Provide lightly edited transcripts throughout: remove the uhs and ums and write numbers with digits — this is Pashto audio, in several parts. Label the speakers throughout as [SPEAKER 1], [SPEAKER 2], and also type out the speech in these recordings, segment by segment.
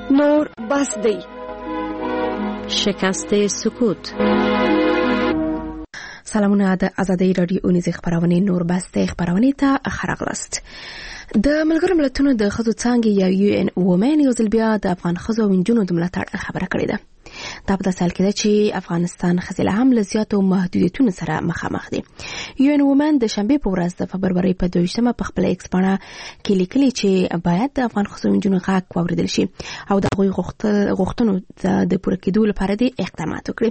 [SPEAKER 1] نور بس دی.
[SPEAKER 2] شکست سکوت.
[SPEAKER 3] سلامونه د ازادۍ رادیو اونیزه خبرونه نور بسته خبرونه ته خراغلست. د ملګرو ملتونو د ښځو څانګې یا یو ان وومن یو ځل بیا د افغان ښځو او نجونو د ملاتړ خبره کړې ده. دا په داسې حال کې ده چې افغانستان ښځې له هم له زیاتو محدودیتونو سره مخامخ دي. یو ان وومن د شنبې په ورځ د فبرورۍ په 22مه په خپل ایکس باندې کې لیکلي چې باید د افغان ښځو او نجونو غږ واوریدل شي او د هغوی غوښتنو د پوره کېدو لپاره د اقدامات وکړي.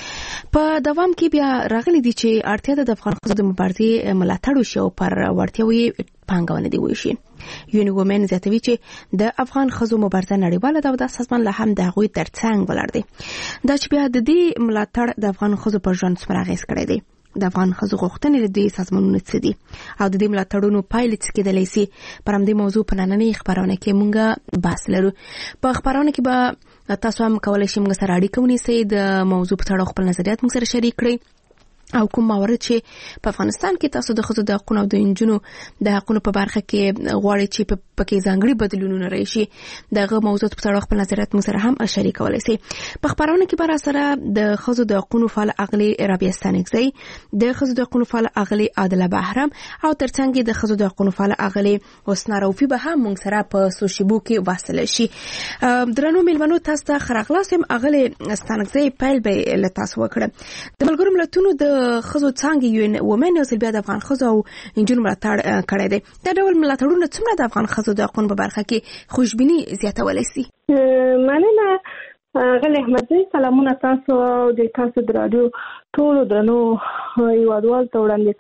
[SPEAKER 3] په دوام کې بیا راغلي دي چې اړتیا ده د افغان ښځو د مبارزې ملاتړ وشي او پر وړتیاوې پانګونه دی وشي. یو ان وومن زیاتوي چې د افغان ښځو مبارزه نړیواله ده او د سازمان له هم د هغوی ترڅنګ ولاړ دی. دا چې بیا د دې ملاتړ د افغان ښځو پر ژوند څومره اغېز کړی دی. د افغان ښځو غوښتنې د دې سازمانونو څه دي او د دې ملاتړونو پایلې څه کېدلی سي. پر همدې موضوع په نننۍ خبرونه کې مونږ بحث لرو. په خبرونه کې به تاسو هم کولای شئ موږ سره اړیکه ونیسئ، د موضوع په اړه خپل نظریات موږ سره شریک کړئ او کوم موارد چې په افغانستان کې تاسو د ښځو د حقونو او د نجونو د حقونو په برخه کې غواړئ چې پکې ځانګړي بدلونونه راشي، دغه موضوع په اړه خپل نظریات موږ سره هم شریکولای شئ. په خبرونه کې به سره د ښځو د حقونو فعال اغلي رابعه ستانکزی، د ښځو د حقونو فعال اغلي عادله بهرام او ترڅنګ د ښځو د حقونو فعال اغلي حسنا روفي به هم موږ سره په سوشيبو کې وصل شي. درنو میلمنو، تاسو ته خراغلاس هم اغلي ستانکزی پیل به له تاسو وکړه. د ملګرو ملتونو د ښځو څانګې یو ان وومن یو ځل بیا د افغان ښځو او نجونو ملاتړ کړی دی. دا ډول ملاتړونه څومره د افغان ښځو د حقونو په برخه کې خوشبیني زیاتولی سي؟
[SPEAKER 4] مننه غلی احمدزی. سلامونه تاسو او د تاسو د رادیو ټولو درنو هیوادوالو ته وړاندې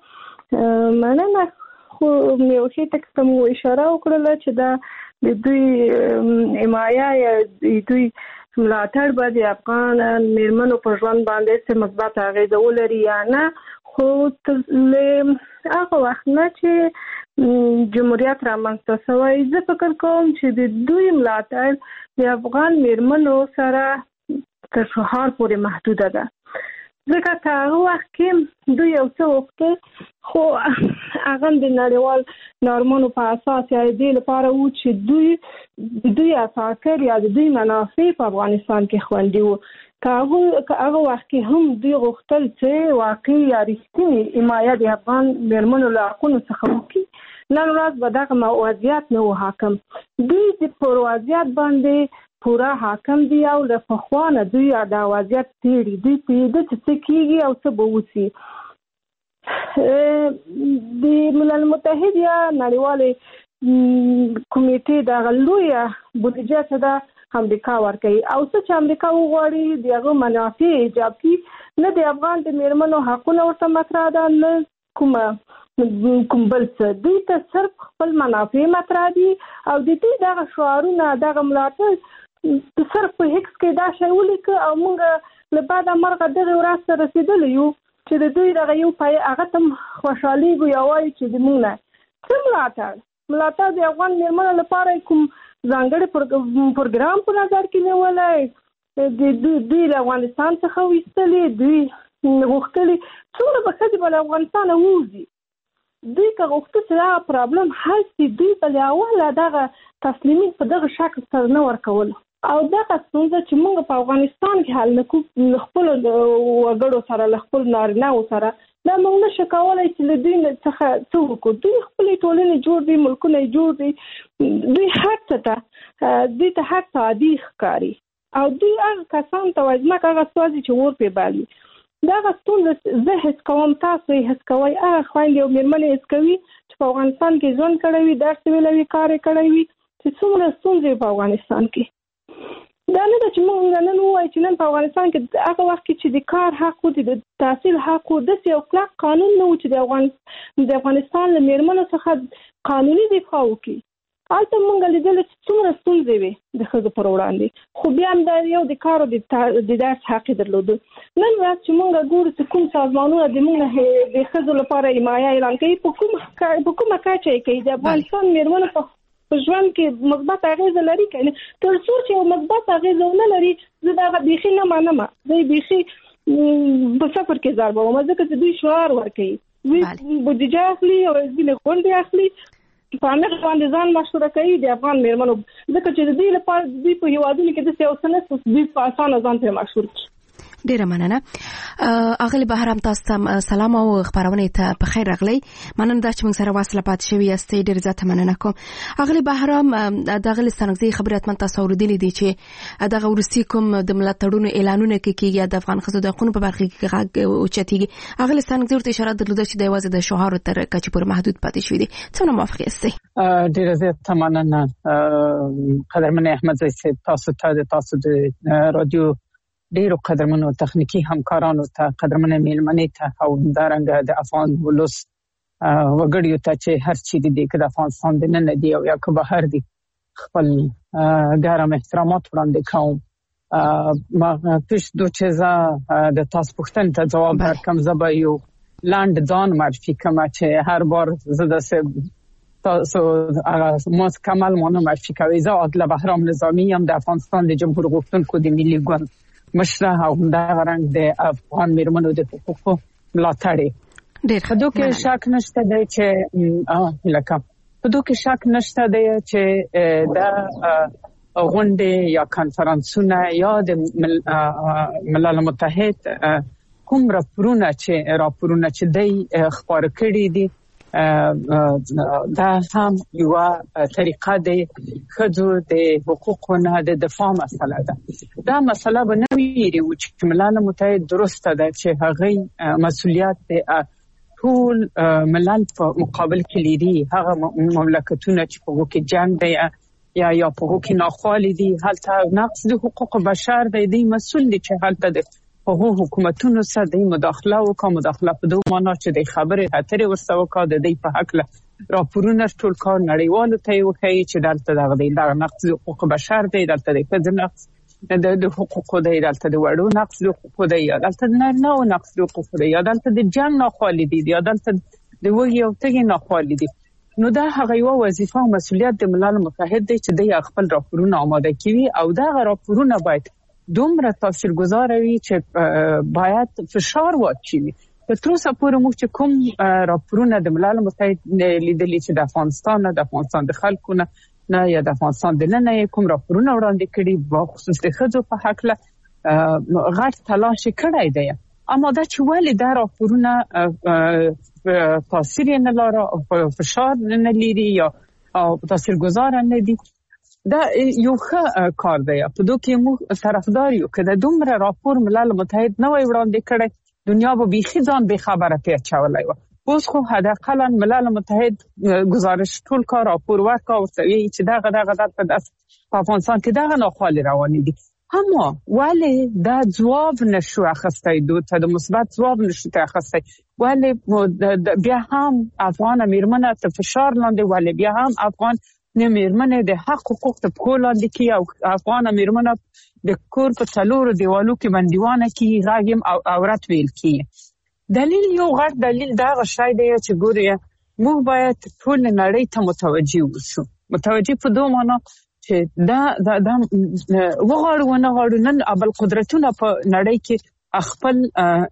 [SPEAKER 4] کوم. مننه. خو یو شی ته مو اشاره وکړله چې دا د دوی حمایه یا د دوی ملاتړ به د افغان میرمنو په ژوند باندې څه مثبت اغېزه ولري یا نه. خو له هغه وخت نه چې جمهوریت رامنځته شوی، زه فکر کوم چې د دوی ملاتړ د افغان میرمنو سره تر سهار پورې محدوده ده. ځکه که هغه وخت کې دوی یو څه وکړي، خو هغه د نړیوال نورمونو په اساس یا دې لپاره و چې دوی اساسر یا د دوی منافع په افغانستان کې خوندي وو. که هغه وخت کې هم دوی غوښتل چې واقعي یا رښتینې حمایه د افغان میرمنو له حقونو څخه وکړي، نن ورځ به دغه وضعیت نه و حاکم. دوی پر وضعیت باندې پورا حاکم دی او له پخوانه دوی دا وضعیت تیری دوی پیدا چې کیږي او څه به وسی. د ملل متحد یا نړیوالې کمیټې د لویه بودیجه څخه د امریکا ورکوي او څه چې امریکا وغواړي دغه منافع ایجاب کړي، نه د افغان د میرمنو حقونه ورته مطرح ده، نه کوم بل څه. دوی ته صرف خپل منافع مطرح دي او د دوی دغه شعارونه دغه ملاتړ صرف په هیڅ کې دا شی ولیکه او موږ له بعد مرغه دغه ورځ ته رسیدلی یو چې د دوی دغه یو پای هغه تم خوشحالېږو یا وایي چې د موږ نه څه ملاتړ د افغان میرمنو لپاره کوم ځانګړی پروګرام په نظر کې نیولی، دوی له افغانستان څخه ویستلي، دوی غوښتلي څومره به ښځې به له افغانستانه ووځي. دوی که غوښته چې دا پرابلم حل شي، دوی به له اوله دغه تسلیمي په دغه شکل سره نه ورکول او دغه ستونزه چې موږ په افغانستان کې حل نکړو له خپلو وګړو سره، له خپلو نارینه‌و سره، دا موږ نشو کولی چې له دوی څخه څه وکړو. دوی خپلې ټولنې جوړ دي، ملکونه یې جوړ دي، دوی هر څه ته دوی ته هر څه عادي ښکاري او دوی هغه کسان ته وایي ځمکه هغه سوځي چې اور پرې بالي. دغه ستونزه زه حس کوم، تاسو یې حس کوئ، هغه خویندې او میرمنې حس کوي چې په افغانستان کې ژوند کړی وي، درس ویلی وي، کار یې کړی وي، چې څومره ستونزې په افغانستان کې. دا نه ده چې موږ نن ووایو چې نن په افغانستان کې هغه وخت کې چې د کار حق و، د تحصیل حق و، داسې یو کلک قانون نه و چې د افغانستان له میرمنو څخه قانوني دفاع وکړي. هلته موږ لیدل چې څومره ستونزې وي د ښځو پر وړاندې، خو بیا هم دا یو د کار او د درس حق یې درلوده. نن ورځ چې موږ ګورو چې کوم سازمانونه د موږ د ښځو لپاره حمایه اعلان کوي، په کومه کچه یې کوي، د افغانستان میرمنو په ژوند کې مثبت اغېزه لري که نه؟ تر څو چې یو مثبت اغېزه ونه لري، زه دغه بیخي نه منم، زه بیخي په صفر کې ضربوم، ځکه چې دوی شعار ورکوي، دوی بودیجه اخلي او ځینې غونډې اخلي فامغه باندې ځان مشوره کوي د افغان میرمنو ځکه چې د دې لپاره دوی په هیوادونو کې د سیاست دوی په اسانه ځان ته مشهور کړي.
[SPEAKER 3] ډیره مننه. اغلی بهرام تاسو ته سلام او خبرونه ته په خیر راغلی. مننه دا چې موږ سره واصله پات شوی یاستئ. ډیر زیات مننه کوم. اغلی بهرام د غلی ستنګزي خبرات من تاسو اوریدلې دي چې د روسي کوم د ملاتړونو اعلانونه کوي د افغان خزو د قانون په برخه کې غږ او چتیږي. اغلی ستنګزي ورته اشاره درلوده چې د یوازې د شوهر تر کچې پورې محدود پاتې شوی دي. څنګه موافق یاستئ؟
[SPEAKER 1] ډیر زیات مننه قدرمن احمد زئی تاسو د رادیو ډیرو قدرمنو تخنیکی همکارانو ته قدرمن میلمنې ته او دارنګ د افغان ولس وګړیو ته چې هر چی دي د افغانستان د نن دی او یا که بهر دي خپل ګرم احترامات وړاندې کوم. ما پیش دو چیزا د تاسو پوښتنې ته جواب ورکوم. زه به یو لاند ځان معرفي کوم چې هر بار زه د تاسو مکمل مونږ معرفي کوي. زه عادله بهرام نظامی هم د افغانستان د جمهور غوښتونکو د ملي ګوند مشره او دا رنګ د افغان میرمنو د حقوقو ملاتړي. په دوی کې شک نشته دی چې دا غونډې یا کانفرنسونه یا د ملل متحد کوم راپورونه چې دی خبر کړي دي دا هم یو طریقه د خځو د حقوقونو د دفاع مسله ده. دا مسله به نه ویری چې ملل متحد درسته ده چې هغه مسؤلیت ټول ملل په مقابل کې لري. هغه مملکتونه چې په وګه جنگ دی یا په وګه ناخوالي دي هلته نقض د حقوق بشر دی مسؤل دي چې هلته د حکومتونو سره د مداخله په دوه معنا چې د خبره اترې ورسره وکړه د دې په حق له راپورونه ټول کار نړیوالو ته وکړي چې دلته د نقض حقوق بشر دی، دلته د ښځو نقض د حقوقو دی، دلته د وړو نقض حقوق دی، دلته د نارینه نقض حقوق دی، دلته د جنگ ناخوالي دي، دلته د وږي او تږي ناخوالي دي. نو دا هغه یو وظیفه او مسؤلیت د ملل متحد دی چې د خپل راپورونه آماده کوي او دا راپورونه باید دومره تاثیرگذار وي چې باید فشار واچوي. په تر اوسه پورې موږ چې کوم راپورونه د ملل متحد لیدلي چې د افغانستان د خلکو نه یا د افغانستان د نه کوم راپورونه وړاندې کړي په خصوص د ښځو په حق له غټ تلاش کړی دی. اما دا چې ولې دا راپورونه تاثیر نه لري او فشار نه لري یا تاثیرگذار نه دي، دا یو ښه کار دی. په دوی کې موږ طرفدار یو که د دومره راپور ملل متحد نه وای وړاندې کړی دنیا به بیخي ځان به خبره پیچولای و. اوس خو حداقل ملل متحد گزارش ټول کار راپور ورکړ او چې دغه په افغانستان کې دغه ناخوالې روانې دي. اما ولی دا جواب نشو اخستی، دوته د مثبت جواب نشو اخستی، ولی بیا هم افغان میرمنه ته فشار لاندې، ولی بیا هم افغان میرمنه د حق حقوق ته په لاندې کی او افغان میرمنه د کور په څلورو دیوالو کې بندیوانه کی غاګم او عورت ویل کی. دلیل یو غټ دلیل دا غشای دی چې ګوري موږ باید ټول نړۍ ته متوجي وشو. متوجي په دوه معنا چې دا وغواړو نه غواړو نن ابل قدرتونه په نړۍ کې خپل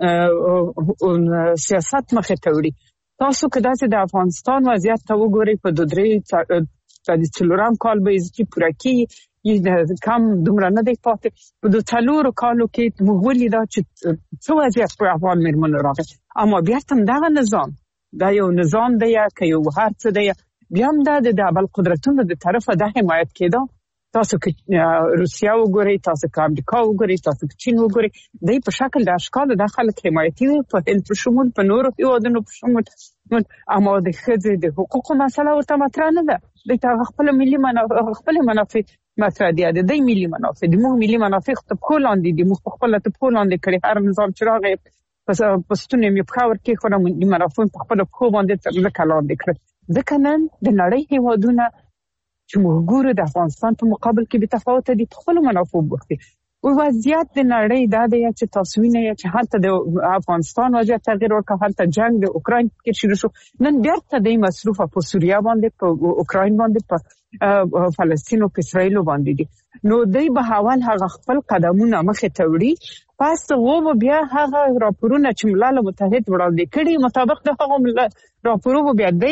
[SPEAKER 1] سیاست مخه ته وړي. تاسو کدا چې د افغانستان وضعیت ته وګورئ په دوه د څلورم کال به چې پوره کی کم دومره نه دی پاتې، په دوه څلورو کالو کې موږ ولیدا چې څو وضعیت په افغان میرمنو راغی. اما بیا هم دغه نظام دا یو نظام دی که یو هر څه دی بیا هم د ابل قدرتونو د طرفه د حمایت کېده. تاسو که روسیا وګورئ، تاسو که امریکا وګورئ، تاسو که چین وګورئ، د په شکل د اشکال د خلک حمایتي په هند په شمول په نورو هیوادونو په شمول. اما د ښځې د حقوقو مسله ورته مطرح نه ده. د خپل ملي خپل منافع مطرح دي، د دې ملي منافع د موږ ملي منافع ته په لاندې دي، موږ خپل ته په لاندې کړي. هر نظام چې راغی پښتون یې په خاور کې خو د منافع په خپل په باندې تر لاندې کړ. ځکه نن د نړۍ هیوادونه چې موږ ګورو د افغانستان په مقابل کې به تفاوت دي په خپل منافع بوختي. او وضعیت د نړۍ دا دی چې تاسو وینئ چې هلته د افغانستان وضعیت تغییر وکړ، هلته جنگ د اوکراین کې شروع شو، نن بیرته د مصروفه په سوریه باندې، په اوکراین باندې، په فلسطین او په اسرائیل باندې دي. نو دوی به اول هغه خپل قدمونه مخه ته وړي، پس وو بیا هغه راپورونه چې ملل متحد وړاندې کړي مطابق د هغه راپورونو بیا دی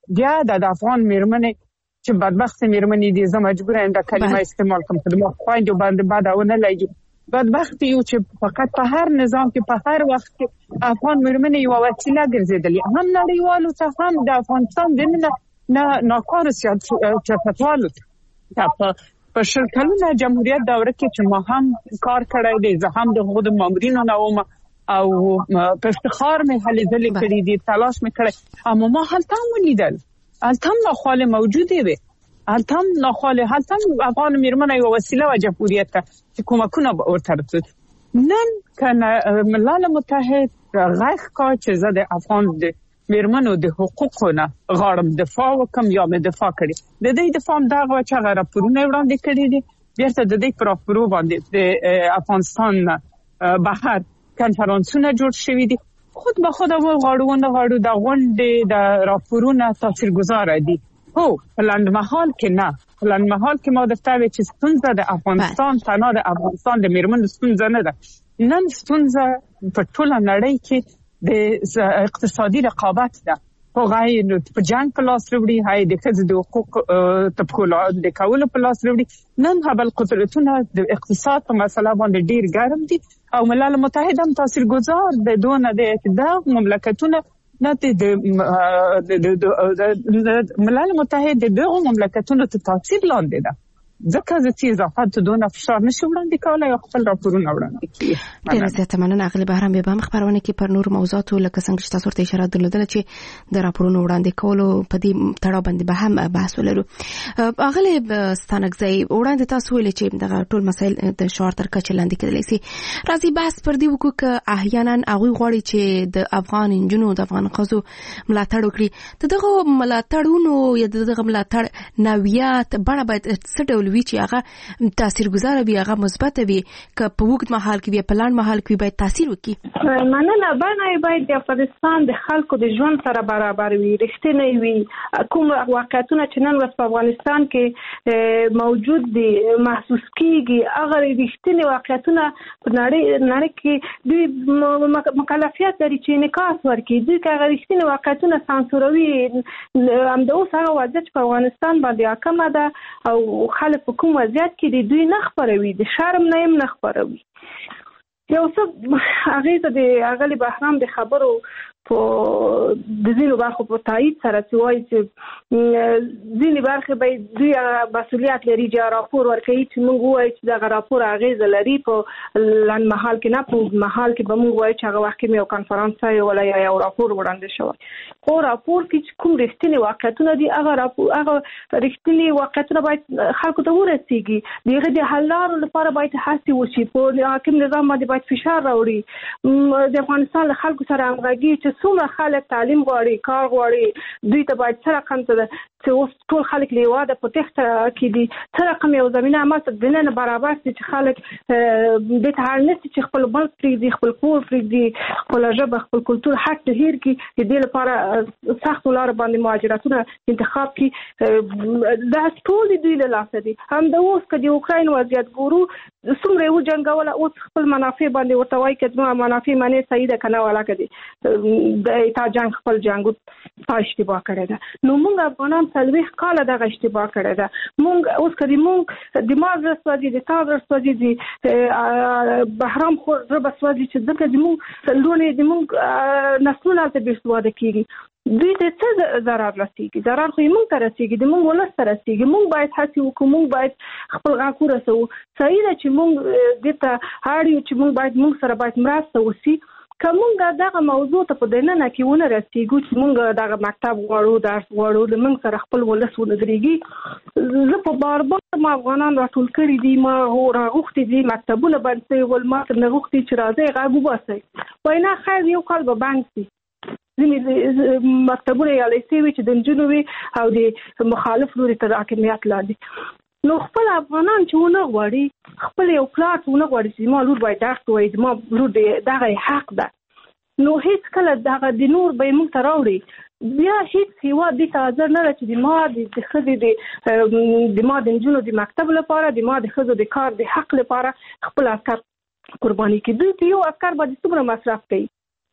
[SPEAKER 1] بیا د افغان میرمنې چې بدبخت میرمنې دي، زه مجبور یم د کلمه استعمال کوم چې ما خوایندو باندې بعدونه لګي. بدبخت یو چې فقط په هر نظام کې په هر وخت کې افغان میرمنې یو وسیله ګرځېدلې، هم نړیوالو ته هم د افغانستان د ناکاره سیاستوالو ته. په شل کلونه جمهوریت دوره کې چې ما هم کار کړی دی، زه هم د خود مامورینو نه وم او په افتخار مې هلې ځلې کړې دي، تلاش مې کړی، اما ما هلته هم ولیدل، هلته هم ناخوالې موجودې وي، هلته هم ناخوالې، هلته هم افغان میرمنه یو وسیله وه جمهوریت ته چې کومکونه ورته رسېد. نن که ملل متحد غږ کا چې زه د افغان میرمنو د حقوقو نه غواړم دفاع وکم یا مې دفاع کړي، د دې دفاع دغه چې هغه راپورونه وړاندې کړي دي، بیرته د دې پر راپورو باندې د افغانستان بهر کنفرانسونه جوړ شوي دي. خود به خود غواړو نه غواړو د غونډې د راپورونه تاثیرګذار دي. هو په لنډمحال کې نه، په لنډمحال کې ما درته ویل چې ستونزه د افغانستان تنها د افغانستان د میرمنو ستونزه نه ده، نن ستونزه په ټوله نړۍ کې د اقتصادي رقابت ده. هغه په جنگ په لاس وروړي، هاي د ښځو د حقوق تبکول د کولو په لاس وروړي. نن هبل قدرتونه د اقتصاد په مسله باندې ډیر ګرم دي او ملل متحد هم تاثیرګذار د دونه د مملکتونه نه د ملل متحد دغه مملکتونو ته تاثیر لاندې ده، ځکه چې اضافات دونه فشار نشي وړاندې کولای او خپل راپورونه وړاندې کړي.
[SPEAKER 3] ډېر زیاته مننه. اغلی بهرام به خبرونه کې پر نور موضوعاتو لکه څنګه چې تاسو ورته اشاره درلودله چې د راپورونو وړاندې کولو په دې تړاو باندې به هم بحث ولرو. اغلی ستانکزی وړاندې تاسو ویل چې دغه ټول مسایل د شعار تر کچې لاندې کېدلی سي. راځي بحث پر دې وکړو چې احیانا هغوی غواړي چې د افغان نجونو د افغان ښځو ملاتړ وکړي. دغه ملاتړونو یا دغه ملاتړ نوعیت بڼه باید څه ډول وي چې هغه تاثیرګذار وي، هغه مثبت وي، که په وګت مهال کې وي په لاند مهال کې باید تاثیر وکړي.
[SPEAKER 4] مننه. بڼه باید د افغانستان د خلکو د ژوند سره برابر وي، رښتینی وي. کوم واقعیتونه چې نن ورځ په افغانستان کې موجود دي محسوس کیږي، هغه رښتینی واقعیتونه په نړۍ کې دوی مکلفیت لري چې انعکاس ورکړي. دوی که هغه رښتینی واقعیتونه سانسوروي، همدا اوس هغه وضعیت په افغانستان باندې حاکمه ده او خلک په کوم وضعیت کې دي دوی نه خبروي، د شرم نه هم نه خبروي. یو څه اغیزه د اغلی بهرام د خبرو په د ځینو برخو په تایید سره چې وایي چې ځینې برخې باید دوی مسؤلیت لري چې راپور ورکوي، چې موږ ووایو چې دغه راپور اغیزه لري په لنډمهال کې نه، په اوږدمهال کې به موږ وایو چې هغه وخت کې یو کنفرانس ولا یو راپور وړاندې شوی. خو راپور کې چې کوم رښتینی واقعیتونه دي، هغه رښتینی واقعیتونه باید خلکو ته ورسیږي. د هغې د حل لارو لپاره باید هڅې وشي، په حاکم نظام باندې باید فشار راوړي. د افغانستان له خلکو سره همغږي چې څومره خلک تعلیم غواړي، کار غواړي، دوی ته باید څه رقم ته چې اوس ټول خلک له واده په تخته کې دي، څه رقم یو زمینه همالته د نن برابر شي چې خلک دې ته اړ نه شي چې خپل ملک پرېږدي، خپل کور پرېږدي، خپله ژبه، خپل کلتور حق ته هېر کړي. د دې لپاره سختو لارو باندې مهاجرتونه انتخاب کړي. دا ټول دوی له لاسه دي. همدا اوس که د اوکراین وضعیت ګورو، څومره یې وجنګوله، اوس خپل منافع باندې ورته وایي که زما منافع منې صحیح ده که نه ولاکه دي تا جنګ خپل جنګ تا اشتباه کړی ده. نو موږ افغانان 40 کاله دغه اشتباه کړی ده. موږ اوس که موږ د ما زړه سوځي، د تا زړه سوځي، د بهرام خو زړه به سوځي چې ځکه زموږ لوڼې زموږ نسلونه هلته بېسواده کېږي. دوی ته څه ضرر رسېږي؟ ضرر خو یې موږ ته رسېږي، د موږ ولس ته رسېږي. موږ باید هڅې وکړو، موږ باید خپل غږ ورسوو. صحیح ده چې موږ دې ته اړ یو چې موږ سره باید مرسته وشي. که موږ دغه موضوع ته په دننه کې ونه رسېږو چې موږ دغه مکتب غواړو، درس غواړو، د موږ سره خپل ولس ودرېږي. زه په بار ما افغانان راټول کړي دي، ما راغوښتي دي، مکتبونه بند شوي ول، ما ترې نه غوښتي چې راځئ غږ وباسئ. وایي نه خیر یو کال به بند شي. ځینې مکتبونه یا لیسې وي چې د نجونو وي او د مخالف لوري تر حاکمیت لاندې. نو خپل افغانان چې ونه غواړي، خپل یو پلار ونه غواړي چې زما لور باید درس ووایي، زما لور دغه حق ده، نو هیڅ کله دغه د نور به یې موږ ته راوړي. بیا هیڅ هیواد دې ته حاضر نه ده چې د ما د ښځې د ما د نجونو د مکتب لپاره، د ما د ښځو د کار د حق لپاره خپل عسکر قرباني کړي. دوی ته یو عسکر باندې څومره مصرف کوي؟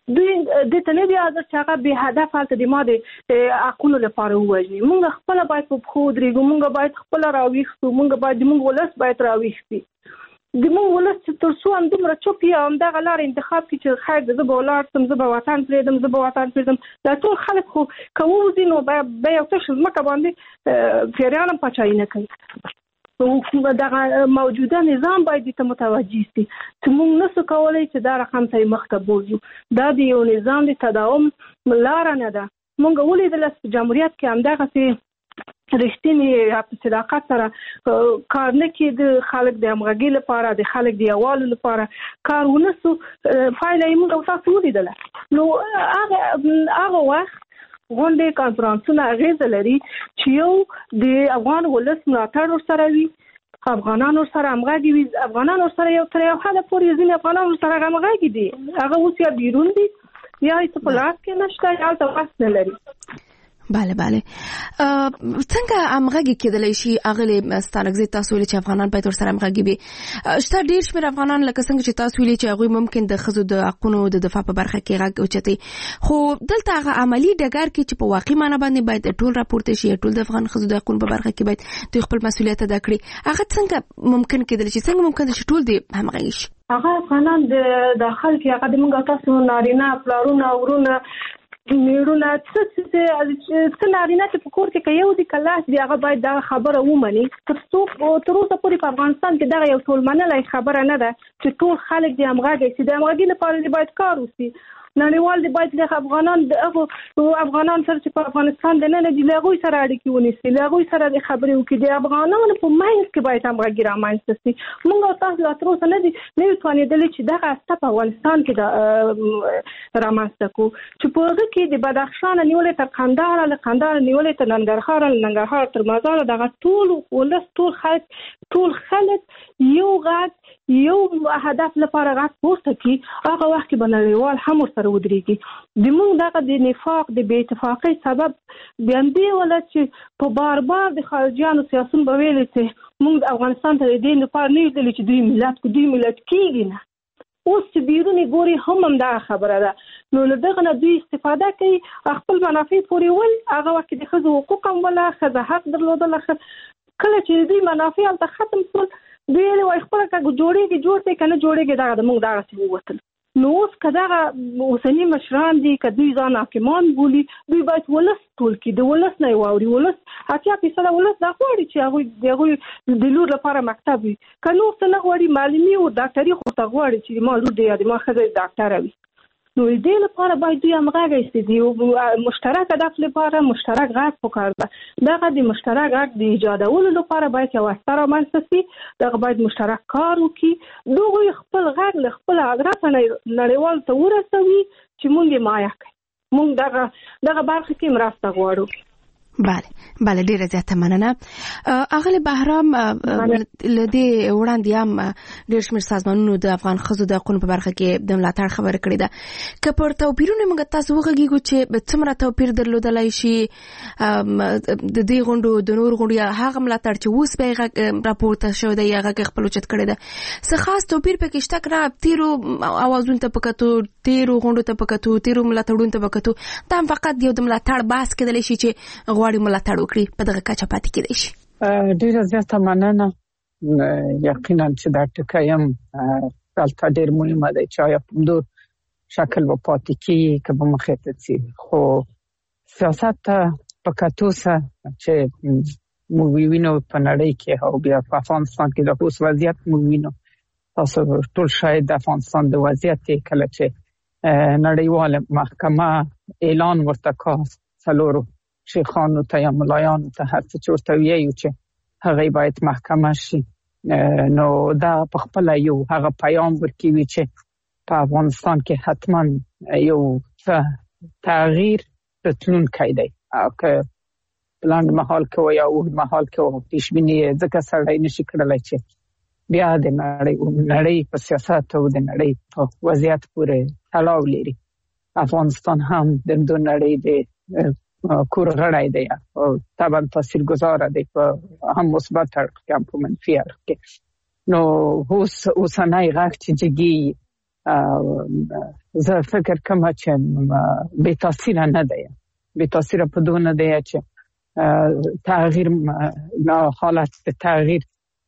[SPEAKER 4] دوی د تنه بیا د چاغه به هدف حالت د ماده حقونو لپاره وایي موږ خپل باید په خو درېګو موږ باید خپل راويښو موږ باید موږ ولس باید راويښي د موږ ولس تر څو هم دومره چوپ یا هم دغه لار انتخاب کې چې خیر د زه به ولاړ سم زه به وطن پرېږدم دا ټول خلک خو که ووځي نو به یو څه ځمکه باندې پیریان هم پاچاهي نه کوي دغه موجوده نظام باید ته متوجه سي چې موږ نسو کولی چې دا رقم ته مخته بوځو دا د یو نظام د تداوم لار نه ده موږ ولیدل چې جمهوریت کې همدغه رښتینی په صداقت سره کار نه کېد خلک د همغږۍ لپاره د خلک د یووالي لپاره کار ونسو پایله یې موږ تاسو ولیدله نو هغه وخت غونډې کانفرانسونه اغېزه لري چې یو د افغان ولس ملاتړ ورسره وي افغانان ورسره همغږي وي افغانان ورسره یو تر یو حده پورې ځینې افغانان ورسره همغږي دي هغه اوس یا بیرون دي یا هېڅ په لاس کې نشته یا هلته وس نه لري
[SPEAKER 3] بله څنګه همغږي کېدلی شي اغلی ستانکزي تاسو ویلي چې افغانان باید ورسره همغږي وي شته ډېر شمېر افغانان لکه څنګه چې تاسو ویلي چې هغوی ممکن د ښځو د حقونو د دفاع په برخه کې غږ اوچتي خو دلته هغه عملي ډګر کې چې په واقعي معنا باندې باید ټول راپورته شي ټول د افغان ښځو د حقونو په برخه کې باید دوی خپل مسؤلیت ادا کړي هغه څنګه ممکن کېدلی شي څنګه ممکن ده چې ټول دې همغږي شي
[SPEAKER 4] هغه افغانان د خلک هغه د موږ تاسو نارینه پلارونه ورونه میړونه څه نارینه چې په کور کې یو د کلاس دی هغه باید دا خبره ومني تر اوسه پورې په افغانستان کې دغه یو ټول منلای خبره نه ده چې ټول خلک د همغږۍ سي د همغږۍ لپاره باید کار وشي نړیوال دی باید د افغانان سره چې په افغانستان د نه دي له هغوی سره اړیکې ونیسي له هغوی سره د خبرې وکړي د افغانانو په منځ کې باید همغږي رامنځته شي موږ تاسو لا تر اوسه نه توانېدلي چې دغه هسته په افغانستان کې رامنځته کړو چې په هغه کې د بدخشان نیولې تر قندهار له قندهار نیولې تر ننګرهار له ننګرهار تر مزار دغه ټول ولس ټول خلک یو غږ یو هدف لپاره غږ پورته کړي هغه وخت کې به نړیوال هم ورسره ودرېږي د موږ دغه د نفاق د بې اتفاقۍ سبب د همدې ولس چې په بار د خارجیانو سیاسون به ویلي چې موږ افغانستان ته د دې لپاره نه لیدلي چې دوی ملت کېږي نه اوس چې بیرونی ګوري هم دغه خبره ده نو له دغه نه دوی استفاده کوي خپل منافع پورې ول هغه وخت د ښځو حقوق هم ولا ښځه حق درلودل کله چې دوی منافع هلته ختم شول دوی وایي خپله که جوړېږي جوړ دی که نه جوړېږي دغه د موږ دغسې ووتل نو اوس که دغه اوسني مشران دي که دوی ځان حاکمان بولي دوی باید ولس ټول کړي د ولس نه یې واوري ولس 80% ولس دا غواړي چې هغوی د لور لپاره مکتب وي که نور څه نه غواړي معلمي او ډاکټري خو ته غواړي چې د ما لور دی یا د ما ښځه ډاکټره وي نو دې لپاره باید دوی همغږی سي د مشترک هدف لپاره مشترک غږ پکار ده دغه د مشترک غږ د ایجادولو لپاره باید یو هسته رامنځته سي دغه باید مشترک کار وکړي دغوی خپل غږ له خپل هدف نړیوال ته ورسوي چې موږ یې مایه کړي موږ دغه برخه کې مرسته غواړو
[SPEAKER 3] بله ډیره زیاته مننه اغلی بهرام لدې وړاندې هم ډېر شمېر سازمانونو د افغان ښځو د حقونو په برخه کې د ملاتړ خبره کړې ده که پر توپیرونو موږ تاسو وغږیږو چې څومره توپیر درلودلی شي د دې غونډو د نورو غونډو یا هغه ملاتړ چې اوس به راپورته شوی دی یا هغه خپل اوچت کړی ده څه خاص توپیر پکې شته که نه تیرو اوازونو ته په کتو تیرو غونډو ته په کتو تیرو ملاتړونو ته په کتو دا هم فقط یو د ملاتړ بحث کېدلی شي چې غواړي ملاتړ وکړي په دغه کچه پاتې کېدی شي
[SPEAKER 1] ډېره زیاته مننه یقینا چې دا ټکی هم دلته ډېر مهمه دی چې آیا په همدور شکل به پاتې کېږي که به مخې ته ځي خو سیاست ته په کتو سره چې موږ وینو په نړۍ کې او بیا په افغانستان کې د اوس وضعیت موږ وینو تاسو ټول شاید د افغانستان د وضعیت کله چې نړیواله محکمه اعلان ورته کړ څلورو شیخانو ته یا ملایانو ته هر څه چې ورته ویایو چې هغه باید محکمه شي نو دا په خپله یو هغه پیام ورکوي چې په افغانستان کې حتما یو تغییر راتلونکی دی او که لنډ مهال کې یا اوږد مهال کې پیشبیني ځکه سړی نشي کړلی چې بیا د نړۍ په سیاست او د نړۍ په وضعیت پورې تړاو لري افغانستان هم د نړۍ د کور غړی دی او طبعا تاثیرگذاره دی په هم مثبت اړخ کې هم په منفي اړخ کې نو اوسنی غږ چې جګي زه فکر کوم چې به تاثیر نه دی، به تاثیر په دونه دی چې تغییر حالت تغییر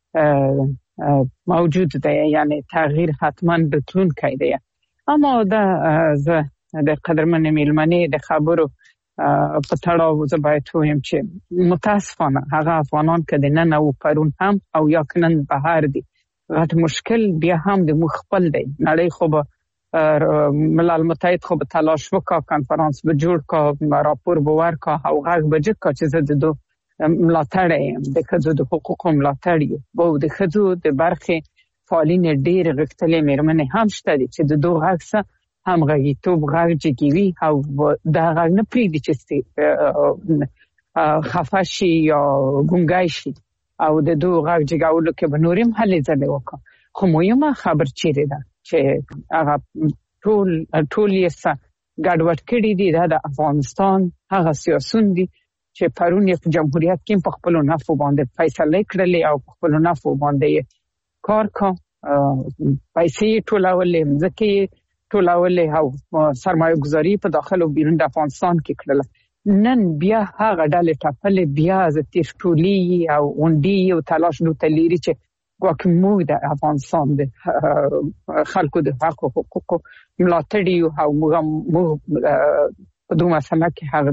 [SPEAKER 1] موجود دی، یعنی تغییر حتما راتلونکی دی. اما زه د قدرمن میلمنې د خبرو په تړاو زه باید وایم چې متاسفانه هغه افغانان که د نن او پرون هم او یا کنن بهر دي، غټ مشکل بیا هم د مخ خپل دی. نړۍ خو به ملل متحد خو به تلاش وکړه، کانفرانس به جوړ کړه، راپور به ورکړه او غږ به جګ کړه چې زه د دو ملاتړ یم، د ښځو د حقوقو ملاتړ یم. د ښځو د برخې فعالین ډېر غښتلې مېرمنې هم شته دي چې د دو غږ سره هم غږیتوب غږ جګوي او دا غږ نه پرېږدي چې خفه شي یا ګونګی شي او د دو غږ جګولو کې به نورې هم هلې ځلې وکړه. خو مهمه خبر چیرې ده چې هغه ټول یې ګډوډ کړي دي. دا د افغانستان هغه سیاسون دي چې پرون یې په جمهوریت کې په خپلو نفعو باندې فیصله کړلې او په خپلو نفعو باندې کار کا، پیسې ټولولې، ځکه ټولولې او سرمایه گذاری په داخل او بیرون د افغانستان کې کړل. نن بیا هغه ډلې ټاپلې بیا د تیرټولي او غونډي او تلاش نو تليري چې ګواکمو د افغانستان د خلکو د حقوقو ملاتړي او موږ په دوه مسله کې هغه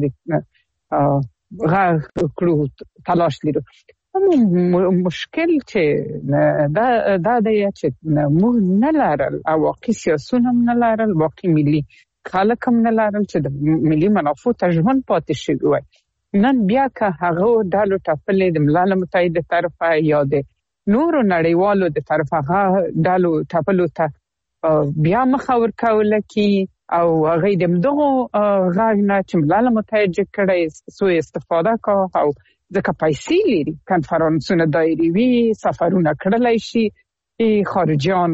[SPEAKER 1] غږ کړو تلاش لرو. مشکل چې دا دی چې موږ نه لرل او واقعي سیاسون هم نه لرل، واقعي ملي خلک هم نه لرل چې د ملي منافعو ته ژوند پاتې شوی وای. نن بیا که هغه ډالو ټاپلې د ملل متحد د طرفه یا د نورو نړیوالو د طرفه هغه ډالو ټاپلو ته بیا مخاور کوله کی او هغه د مدغو غږ نه چې ملل متحد کړي سو استفاده کا او ځکه پیسې لري، کانفرانسونه دایري وي، سفرونه کړلای شي، خارجيان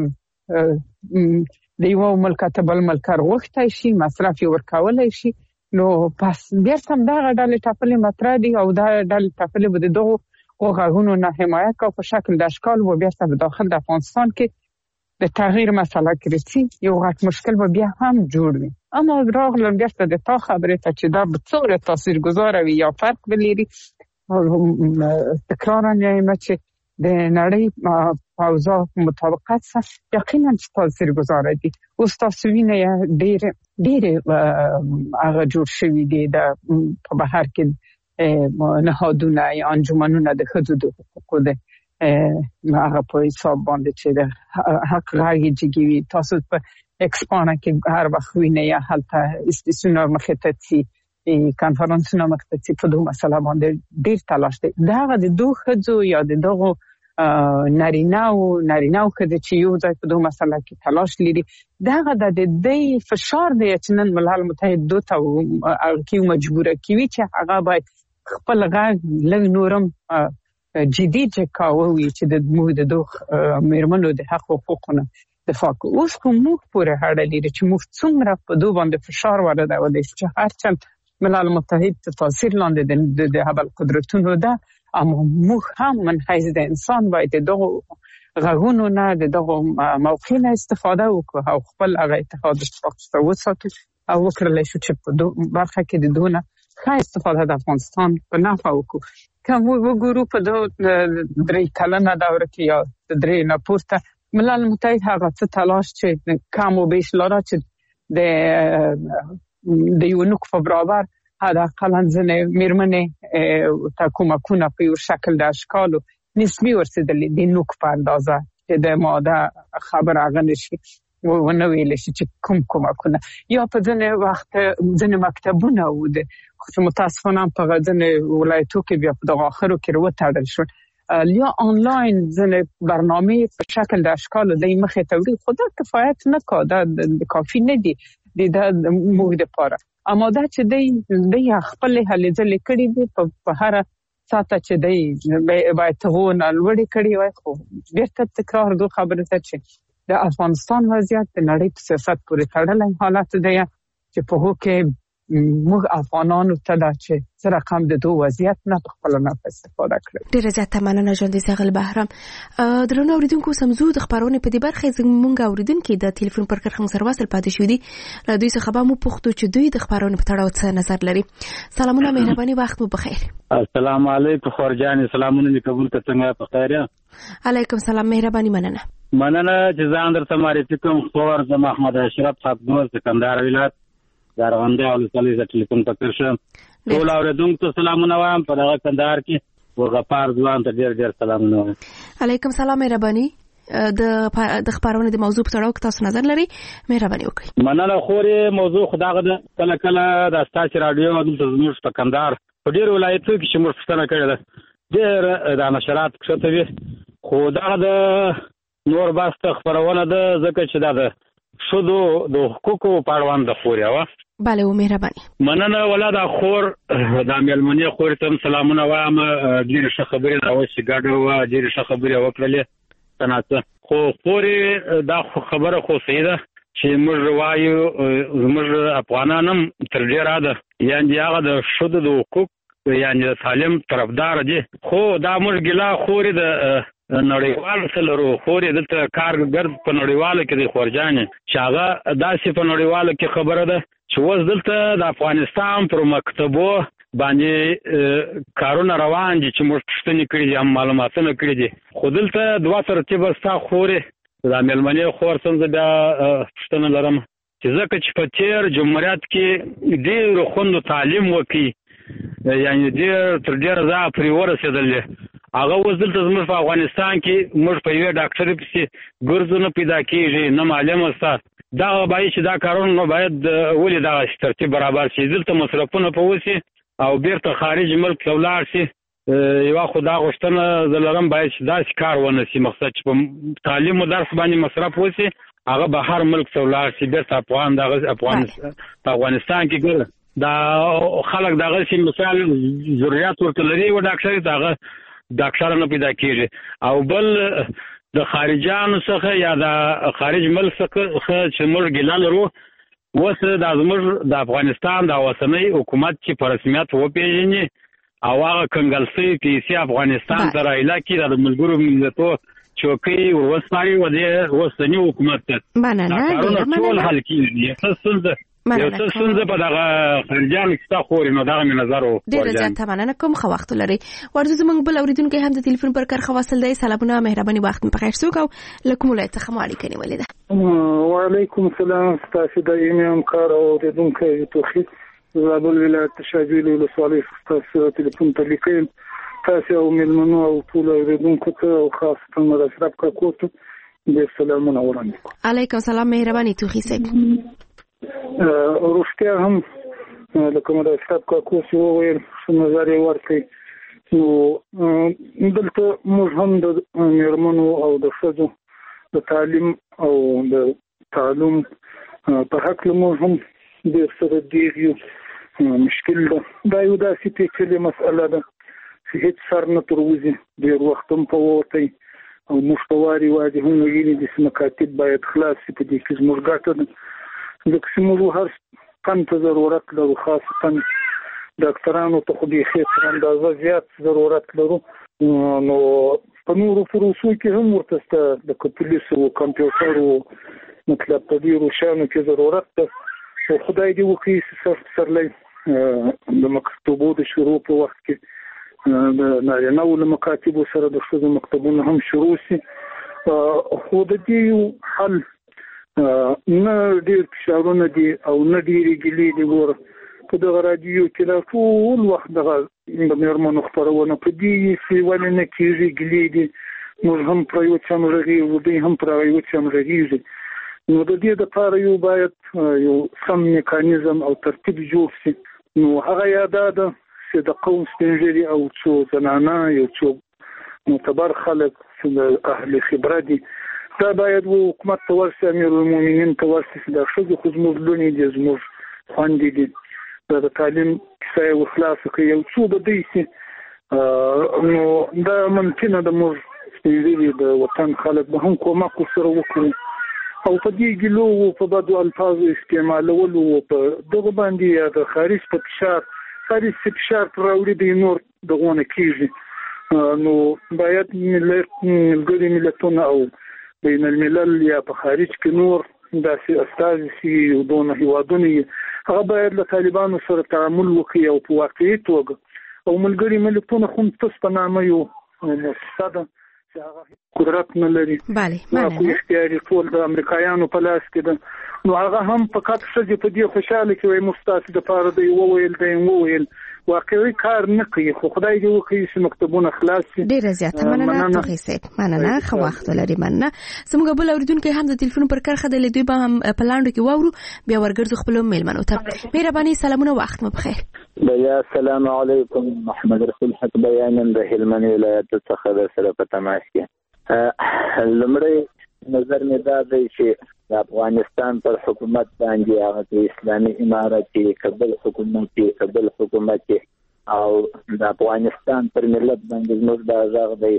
[SPEAKER 1] د یو ملک ته بل ملک ورغښتای شي، مصرف ورکولای شي. نو پس بیا سم دا ډول ټاپلې مطرح دي او دا ډول ټاپلې بده دغه غوغونو نه حمایت کا په شکل د اشکال و بیا سم داخل د افغانستان کې د تغییر مسله کړي یو غټ مشکل و بیا هم جوړ وي. اما راغلم بیا د تا خبره ته چې دا به څومره تاثیرګذار وي یا فرق ولري. تکرارا یم چې د نړۍ اوضاع مطابقت سره یقینا تاثیرګذار دي. اوس تاسو وینئ ډېر هغه جوړ شوی دی د په بهر کې نهادونه یا انجمنونه د ښځو د حقوقو د هغه په حساب باندې چې د حق غږ جګوي. تاسو په ایکسپانا کې هر وخت وینئ هلته استیسونه مختصي کانفرانسونه مختصي په دوه مسله باندې ډېر تلاش دی. دا د دوه ښځو یا د دغه نارینه ښځې چې یو ځای په دوه مسله کې تلاش لري، دا د دې فشار دی چې نن ملل متحد دوته کې مجبوره کوي چې هغه باید خپل غږ لږ نورم جدي چکاوي چې د موږ د دوه مېرمنو د حق حقوقونه دفاع کوو. اوس کوم موږ پورې هړه لري چې موږ څومره په دوه باندې فشار واردوي چې هر چل ملل متحد تاثیر لاندې د هبل قدرتونو ده. اما موږ هم من حیث د انسان باید دغه غږونو نه دغه موقع نه استفاده وکړو او خپل هغه اتحاد وساتو او وکړلای شو چې په برخه کې د دونه ښه استفاده د افغانستان په نفع وکړو. که موږ وګورو په درې کلنه دوره کې یا درې نه پورته ملل متحد هغه څه تلاش چې کم و بیش لاره چې د یو نوک په برابر حداقل ځنې مېرمنې ته کومکونه په یو شکل د اشکالو نسبي ورسېدلې د نوک په اندازه چې د ماده خبر هغه نشي ونه ویل شي چې کومکونه یا په ځنې وخت ځنې مکتبونه و د خو متاسفانه په ځنې ولایتو کې بیا په دغه اخرو کې وروتړل شو یا آنلاین ځنې برنامه په شکل د اشکالو د مخې ته وړي. خو دا کفایت نه کوي، دا کافي نه دي د موږ لپاره. اما دا چې د خپل هلې ځلې کړي دي په هر ساته چې باید تغونه لوړې کړي وای. خو بیرته تکرار دو خبره ته چې د افغانستان وضعیت د نړۍ په سیاست پورې تړلی حالت دی چې په هو کې موږ افغانانو ته دا چې سره کم د دوه وضعیت نه په خپل نه استفاده کړو.
[SPEAKER 3] ډیره زیاته مننه ژوند سغل بهرام. درنو اوریدونکو سمزو د خبرونه په دې برخه زموږ اوریدونکو د ټلیفون پر کرخه سره وصل پاتې شو دي. له دوی څخه به مو پوښتنه چې دوی د خبرونه په تړاو څه نظر لري. سلامونه مهرباني وخت مو بخیر.
[SPEAKER 2] السلام علیکم خورجان سلامونه قبول ته څنګه په خیر یا
[SPEAKER 3] علیکم سلام مهرباني مننه
[SPEAKER 2] چې ځان در معرفي کوم خور د محمد اشرف خپل سکندر ولایت دارغنده او لسلی ز ټلیفون په کرشه ټول اوریدونکو سلامونه وایم په دغه کندهار کې وغفار ځوان ته ډیر سلامونه وایم.
[SPEAKER 3] علیکم سلام مهرباني د خبرونه د موضوع په تړاو تاسو نظر لري مهرباني وکړئ.
[SPEAKER 2] مننه خوري موضوع خدای د کله د ستاسو رادیو د زموږ په کندهار په ډیر ولایتونو کې چې موږ څنګه کړل ډیر د نشرات کښته خو دا د نور باست خبرونه ده ځکه چې دا د شودو د حقوقو په اړوند د خوري وا
[SPEAKER 3] bale و مهرباني
[SPEAKER 2] مننه ولدا خور د ملمنې خور ته سلامونه وایم. ډیر ښه خبرې دا و چې ګاډو و ډیر ښه خبرې وکړلې تناسه خو خوري دا خبره خو سیده چې موږ وایو موږ افغانانم تر ډیره ده یعنی هغه د شودو د حقوق یعنی د تعلیم طرفدار دي خو دا موږ ګلا خوري د نړیوال سره خوري د کارګر په نړیواله کې د خورجانې چې هغه داسې په نړیواله کې خبره ده چې وځ دلته د افغانستان پر مکتبو باندې کارونه روان دي چې موږ پښتني کړی دي هم معلوماتونه کړی دي خو دلته دوه ترتیب ستا خوري د ملمنې خور څنګه بیا پښتنه لرم چې ځکه چې په تیر جمهوریت کې ډېر خوندو تعلیم وکړي یعنی تر ډېره ځای پرې ورسېدل هغه اوس دلته زموږ په افغانستان کې موږ په یوې ډاکټرۍ پسې ګرځو نه پیدا کېږي نه معلومه سته دغه باید چې دا کارونه باید ولې دغه ترتیب برابر شي دلته مصرفونه په وسي او بیرته خارج ملک ته ولاړ شي. یوه خو دا غوښتنه زه لرم باید چې داسې کار ونه شي مقصد چې په تعلیم و درس باندې مصرف وسي هغه به هر ملک ته ولاړ شي بیرته په افغانستان کې ګرځي دا خلک دغه شي مثال ضرورت ورته لري و ډاکټرۍ دغه ډاکټر نه پیدا کیږي او بل د خارجانو څخه یا د خارج ملک څخه چې موږ ګیله لرو اوس د زموږ د افغانستان د اوسنۍ حکومت چې په رسمیت وپېژني او هغه کنګلسي پیسې افغانستان ته راایله کړي د ملګرو ملتونو چوکۍ وروسپاري و د اوسنۍ حکومت ته کارونه ټول حل کېږي یو څه ستونزه په دغه خارجانو کې ستا خوري نو دغه مې نظر و
[SPEAKER 3] ډېره زیاته مننه کوم ښه وخت لرئ. ورځو زموږ بل اورېدونکی هم د تلیفون پر کرښه وصل دی. سلامونه مهرباني وخت مو په خیر څوک او له کوم ولایت څخه مو اړیکه نیولې ده؟
[SPEAKER 5] وعلیکم السلام ستاسو دایمي همکار او اورېدونکی توفیق زابل ولایت شاجویل ولسوالۍ ستاسو تلیفون ته لیکم تاسو او مېلمنو او ټول اورېدونکو ته او خاصتا اشرف کاکو ته ډېر سلامونه وړاندې کوم.
[SPEAKER 3] علیکم سلام مهرباني توخي صاحب.
[SPEAKER 5] روغتیا هم لکه مې د اشرف کاکو چې وویل نظر یې ورکړي نو دلته موږ هم د مېرمنو او د ښځو د تعلیم او د تعلم په هکله موږ هم ډېر سره ډېر یو مشکل ده دا یو داسې پیچلې مسئله ده چې هېڅ سر نه تروځي ډېر وخت هم په ووتی او موږ په واري وادي هم ویلي دي چې مکاتب باید خلاص شي په دې کې زموږ ګټه ده ځکه چې موږ هر فن ته ضرورت لرو خاصتا ډاکټرانو ته خو بیخي تر اندازه زیات ضرورت لرو نو په نورو پروسو کې هم ورته شته لکه پولیسو کمپیوټرو مطلب په ډېرو شیانو کې ضرورت ده خو خدای دې وکړي چې سرلی د مکتبو د شروع په وخت کې د نارینه‌وو له مکاتبو سره د ښځو مکتبونه هم شروع شي خو د دې یو حل نه ډېر فشارونه دي او نه ډېرې ګیلې دي ګوره په دغه راډیو کې دا ټول وخت دغه د مېرمنو خپرونه په دې چې ولې نه کېږي ګیلې دي موږ هم پر یو چم غږېږو دوی هم پر یو چم غږېږي نو د دې دپاره یو باید یو سم میکانیزم او ترتیب جوړ شي نو هغه یا دا ده چې د قوم سپین ږیري او څو زنانه یو څو معتبر خلک چې د اهل خبره دي دا باید حکومت ته ورسي امیرالمؤمنین ته ورسي چې دا ښځې خو زموږ لوڼې دي زموږ خویندې دي دا د تعلیم کیسه یې ورخلاصه کړي یو څو به دی شي نو دا ممکنه ده موږ سپین ږیري د وطن خلک به هم کومک ورسره وکړو او په دې ګلو په بدو الفاظو استعمالولو په دغه باندې د خارج په فشار راوړي د نور دغونه کیږي نو باید ملتونه او بین الملل یا په خارج کې نور داسې استازي سي دونه هیوادونه هغه باید له طالبانو سره تعامل وکړي او په واقعي توګه او ملګري ملتونه هم تاسو په نامه یو مؤسسه ده چې هغه قدرت نه لري
[SPEAKER 3] بله
[SPEAKER 5] اختیاري ټول د امریکایانو په لاس کې ده نو هغه هم فقط ښځې په دې خوشاله کې وایي مستاسې دپاره دی وویل واقعي کار نه کوي خو خدای دې وکړي چې مکتبونه خلاص شي.
[SPEAKER 3] ډېره زیاته مننه توخی صاحب مننه ښه وخت ولري مننه. زموږ بل اورېدونکی هم د تلیفون پر کرښه دی له دوی به هم په لاندو کې واورو بیا ورګرځو خپلو میلمنو ته. مهرباني سلامونه وخت مو بخیر.
[SPEAKER 6] بیا السلام علیکم محمد رسول حق بیانم د هلمند ولایت څخه د سره په تماس کې لمړی نظر مې دا دی چې د افغانستان پر حکومت باندې هغه اسلامي امارت کابل حکومت او د افغانستان پر ملت باندې موږ دا غږ دی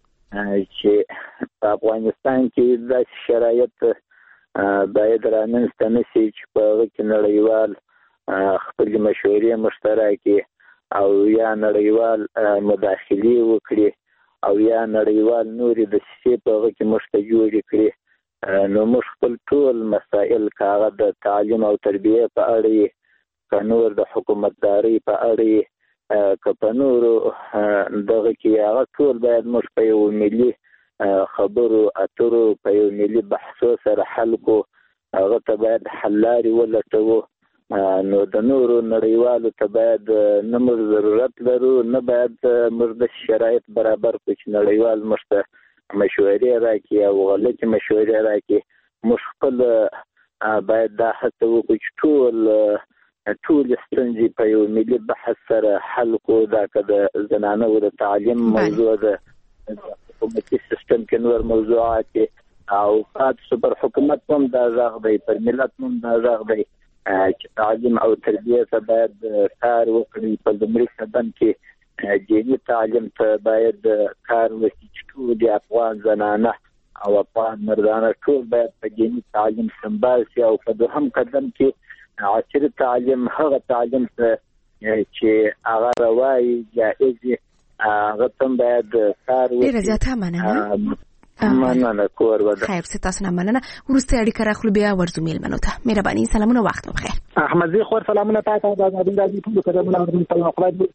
[SPEAKER 6] چې په افغانستان کې د شرایط باید رامنځته نشي چې په هغه کې نړیوال خپل مشورې مشترکې او یا نړیوال مداخلې وکړي او یا نړیوال نورې د سیسې په هغه کې موږ ته جوړې کړي نو موږ خپل ټول مسائل کاغه د تعلیم او تربیه په اړه که نور د حکومتداري په اړه که په نورو دغه کې هغه ټول باید موږ په یو ملي خبرو اترو په یو ملي بحثو سره حل کو هغه ته باید حل لارې ولټوو نو د نورو نړیوالو ته باید نه موږ ضرورت لرو نه باید موږ د شرایط برابر کړو چې نړیوال موږ ته مشورې راکړي او غلطې مشورې راکړي موږ خپل باید دا هڅه وکړو چې ټول ستونزې په یو ملي بحث سره حل کړو دا که د زنانو د تعلیم موضوع ده حکومتي سیستم کې نور موضوعات او تاسو پر حکومت هم دا غږ دی پر ملت هم دا غږ دی چې تعلیم او تربیه ته باید کار وکړي په لومړي قدم کې دیني تعلیم ته باید کار وکړي چې ټول د افغان زنانه او افغان مردانه ټول باید په دیني تعلیم سمبال شي او په دوهم قدم کې عصري تعلیم هغه تعلیم ته چې هغه روایي جائز هغه ته باید کار وکړي.
[SPEAKER 3] ډېره زیاته مننه.
[SPEAKER 6] مننه کور وده
[SPEAKER 3] خیر ستاسو نه مننه. وروسته اړیکه راخلو بیا ورځو میلمنو ته. مهرباني سلامونه وخت مو بخیر.
[SPEAKER 7] احمد زی خور سلامونه تاسو ته د ازادي ټول قدمونه ورته سلام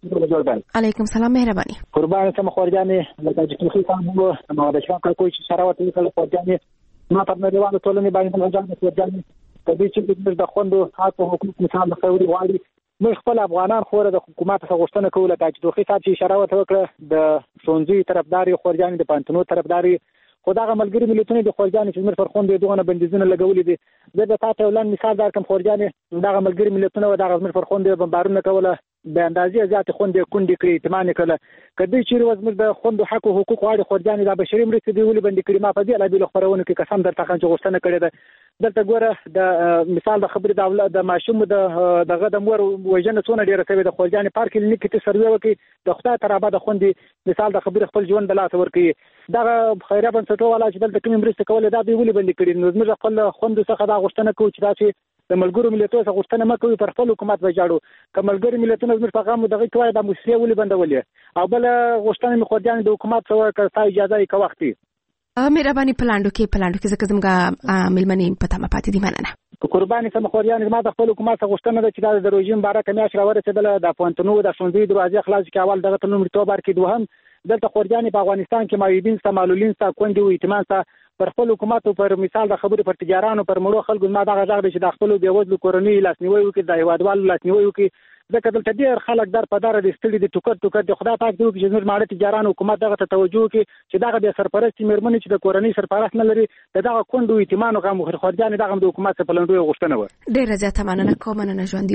[SPEAKER 7] خپل
[SPEAKER 3] علیکم سلام مهرباني.
[SPEAKER 7] قربان سم خورجانې لکه چې خو تاسو مو د شوکه کوئی چې شراوت لیکل خورجانې ما په نړیوالو ټولنې باندې مهاجرت خورجانې په دې چې د خوندو حق او حقوق مثال د خوري واړي موږ خپل افغانان خوره د حکومت څخه غوښتنه کوله چې دوی صاحب چې شراوت وکړه د شونځي طرفداري خورجانې د پانتونو طرفداري خدای ملګری ملتونه د خورجانې چې موږ پر خوندې دغه بندیزونه لګولې دي زه د تاسو ولن مثال درکم خورجانې دغه ملګری ملتونه و دغه موږ پر خوندې بمبارونه کوله د اندازې زیات خوندې کونډې کړې اعتماد کړه کدی چې روز موږ د خوندو حق او حقوق واړي خورجانې د بشري مرستې دی ولې بندي کړې ما په دې لابل خبرونه کې قسم درته خان چې غوښتنه کړې ده دلته ګوره د مثال د خبرې د اولاد د ماشوم دغه د مور وژنه څونه ډیره شوې د خورجانې پارک کلینیک کې سروې وکړي د خدای تر ابد خوندې مثال د خبرې خپل ژوند بلاته ورکړي دغه خیره بنسټو والا چې دلته کوم مرسته کوله دا دی ولې بندي کړې نو موږ خپل خوندو څخه دا غوښتنه کوو چې دا چې د ملګرو ملتونو څخه غوښتنه مکوي پر خپل حکومت وجاړو که ملګري ملتونو زموږ په غم دغه کوي د موسسې ولې بندولې او بل غوښتنه مې خورجانې د حکومت څخه کړه اجازه یې کوختي
[SPEAKER 3] مهرباني پلاندو کې زکه زموږه ملمنې پته ما پاتې دي مننه
[SPEAKER 7] قرباني سم خورجانې ما د خپل حکومت څخه غوښتنه ده چې د رژیم باره کمه شر ورسېدل د پونتونو د شونځي دروازې خلاص کې اول دغه تنوم توبر کې دوهم دلته خورجانې په افغانستان کې مایوبین سمالولین سا کونډي او اعتماد پر خپل حکومت او پر مثال د خبرې پر تجارانو پر مړو خلکو ما دغه ځای چې د خپل بیوزلو کورنۍ لاسنیوي وکړي د هیوادوالو لاسنیوي وکړي ځکه دلته ډېر خلک در په دار د ستړي د ټوکر د خدای پاک دی چې زموږ ماړه تجارانو حکومت دغه ته توجه وکړي چې دغه د سرپرستی مېرمنې چې د کورنۍ سرپرست نه لري دغه کونډو اعتماد او غم خورجانې دغه د حکومت څخه پلندوي غوښتنه و.
[SPEAKER 3] ډېره زیاته مننه کوم نه ژوندۍ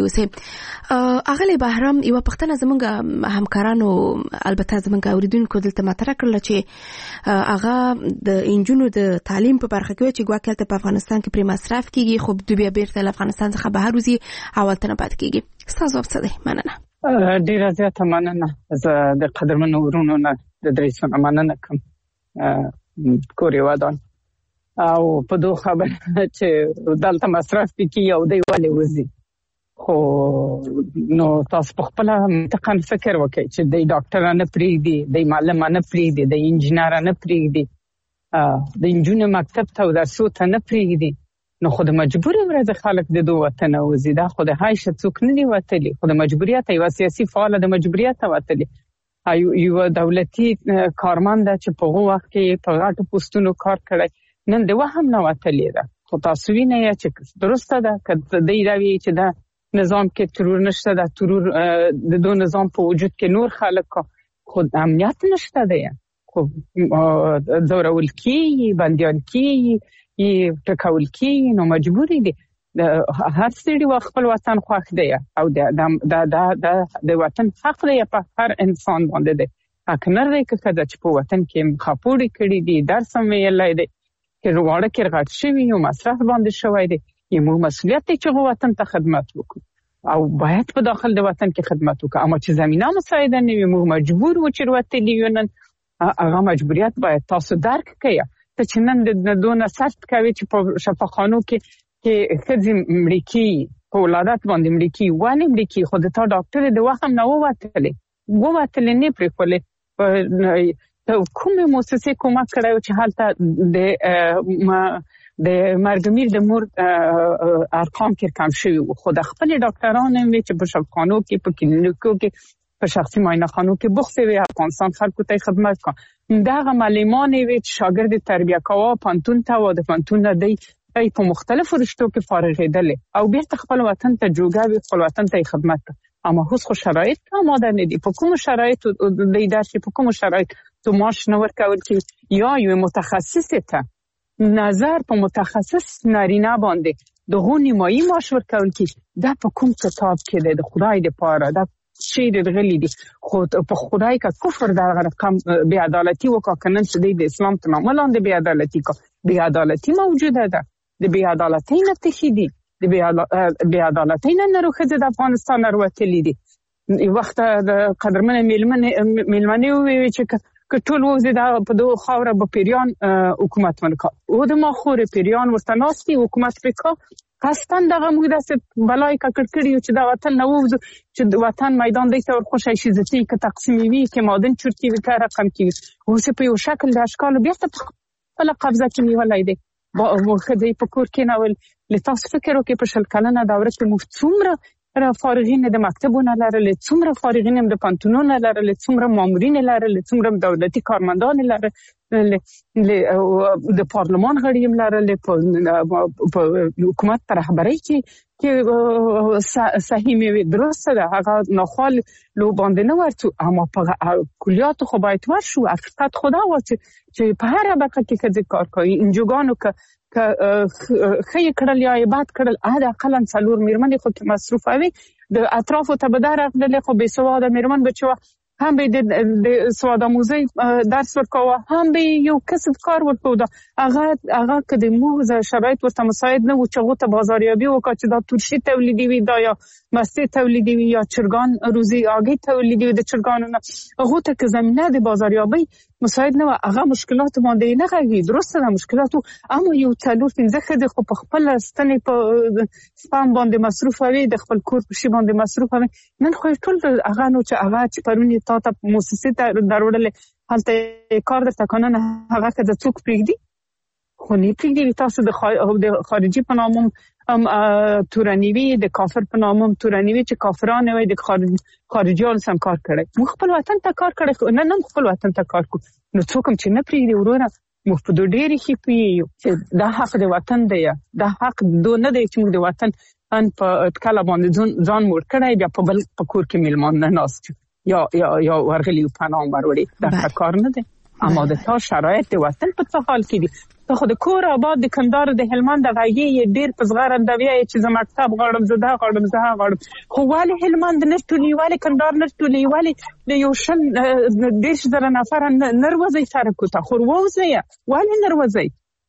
[SPEAKER 3] اوسې. اغلی بهرام یو پښتنه زمونږ همکارانو البته زمونږ اوریدونکو دلته مطرح کړل چې هغه د انجونو د تعلیم په برخه کې چې ګواکل په افغانستان کې پر مصرف کیږي خو دوی بیا بیرته افغانستان څخه بهر وځي او تل نه پات کیږي. ستاسو څه دی؟ مننه.
[SPEAKER 1] ډیره زیاته مننه. زه د قدرمنو ورونو نه د درې څونه مننه کوم. کوري ودان او په دوه خبر چې دلته مصرف پکې او دی ولې وزي خو نو تاسو په خپل منطقه فکر وکړئ چې د ډاکټرانو پریږدي د معلمانو پریږدي د انجنیرانو پریږدي د انجونو مکتب ته درسو ته نه پریږدي نو خو د مجبوري ورځ خلک د دوه وطن وزي دا خو د هاي شڅوک نه دی وتلی خو د مجبوریت یو سیاسي فعال د مجبوریت وتلی یو دولتي کارمند چې په هغه وخت کې په غاټو پوسټونو کار کړی نن د وهم نه وتلی دا خو تاسو وینئ چې درسته ده کله د ایراوی چې دا نظام کې ترور نشته دا ترور د دوه نظام په وجود کې نور خلک خود امنیت نشته دی خو زورول کی بنديان کی ټکول کی نو مجبوری دي هر څړي خپل وطن خوښ دی او د وطن حق دی په هر انسان باندې دی حق نه دی چې په وطن کې خاپوړي کړي دي درس ویلای دی چې وړه کې غټ شوی او مصرف باندې شوی دی یمو مسؤلیت چې وطن ته خدمت وکړو او باید په داخل د وطن کې خدمت وکړو اما چې زمينه مساعده نه وي موږ مجبور و چې وروته لیونن هغه مجبوریت باید تاسو درک کړئ چې نن د دونه سخت کوي چې په شفاخانو کې خځې امریکي په ولادت باندې امریکي وانه امریکي خو د تا ډاکټر د وهم نه ووتل نه پرې ته کومه مؤسسه کومه کړو چې حالت د مرګمیر د مور ارقام کې کم شوی خو د خپل ډاکټرانو چې په شفاخانو کې په کلینیکو کې په شخصي معاینه خانو کې بوخته وي افغانستان خلکو ته خدمت کوي دغه معلمان وي چې شاګرد تربیه کوي پانتون ته و د پانتون د په مختلفو رشتو کې فارغېدل او بیرته خپل وطن ته جوګاوي خپل وطن ته خدمت کوي اما هوس خو شرایط آماده نه دي په کوم شرایط د ادارې په کوم شرایط تو ماش نو ورکول کې یا یو متخصص ته نظر په متخصص نارینه باندې د غونی مایی ماش ورکول کې دا په کوم کتاب کې د خدای د پاره دا شي د غلي دي خو په خدای کا کفر دا رقم بی عدالتي وکړنن چې د اسلام په نامه لاندې بی عدالتي موجوده ده د بی عدالتي نه تخیدي د بی عدالتي نه نروخه د افغانستان وروتلی دي وخت د قدرمن میلمنه وی چې ټول وزید په دوه خاوره په پیریان حکومت ونکا او د ماخور پیریان ورته ناسي حکومت پکا قصدن دغه موږ د بلای کړکړیو چې د وطن نو چې د وطن میدان دی تر خوشی شي ځتي ک تقسیمي وي کې مادن چورتي وي کار رقم کې اوس په یو شکل د اشکال بیا په خپل قبضه کې نیولای دی خدای په کور کې ناول لتاس فکر وکي په شل کلنه دوره کې مفتومره را فارغین د مکتبونو لرل څومره فارغین د پانتونونو لرل څومره مامورین لرل څومره دولتي کارمندان لرل د پارلمان غړي لرل په حکومت پر رهبرۍ کې صحیح می درسته ده هغه نخال لو باندې نه ورته اما په کلیات خو باید ورشو حقیقت خدا و چې په هر برخه کې کار کوي انجوګانو خی کړل یا عبادت کړل اده اقلا څلور میرمنې خو کې مصروف وي د اطرافو ته به درغله خو به سواده میرمن بچو هم به د سواد آموزی درس ورکوه هم به یو کسب کار ورکوه هغه که د موز شرایط ورته مساعد نه و چې هغه ته بازاریابي وکړي چې دا تورشي تولیدي وي دا یا مستې تولیدي وي یا چرګان روزي اگې تولیدي وي د چرګانو نه هغه ته که زمينه د بازاریابي مساعد نه هغه مشکلات باندې نه غږی درسته نه مشکلات اما یو څلور پنځه خدای خو په خپل ستنې په سپام باندې مصروف وي د خپل کور په شی باندې مصروف وي نن خو ټول هغه نو چې هغه پرونی تا ته مؤسسه دروړل هلته کار د تکانن هغه که د څوک پریږدي خو نه پریږدي تاسو د خارجي په نامم تورانیوي د کافر په نامم تورانیوي چې کافرانه وي د خارجيان سم کار کړي مخ خپل وطن ته کار کړي نه خپل وطن ته کار کو نو څوک چې نه پریږدي ورونه مخ په ډېری کې پیو چې دا حق د وطن دی دا حق دو نه دی چې موږ د وطن ان په کله باندې ځان مور کړی بیا په بل کور کې میلمان نه ناست یا ورغلی په نام وروړي دا کار نه دی اما د تا شرایط د وطن په څه حال کې دي ته خو د کور آباد د کندهار د هلمند د غږی ډیر په صغار اندوی چې زما کتاب غړم خو والی هلمند نه ټولي والی کندهار نه ټولي والی د یو شل دیش زره نفر نروځي سره کوته خو ووځي والی نروځي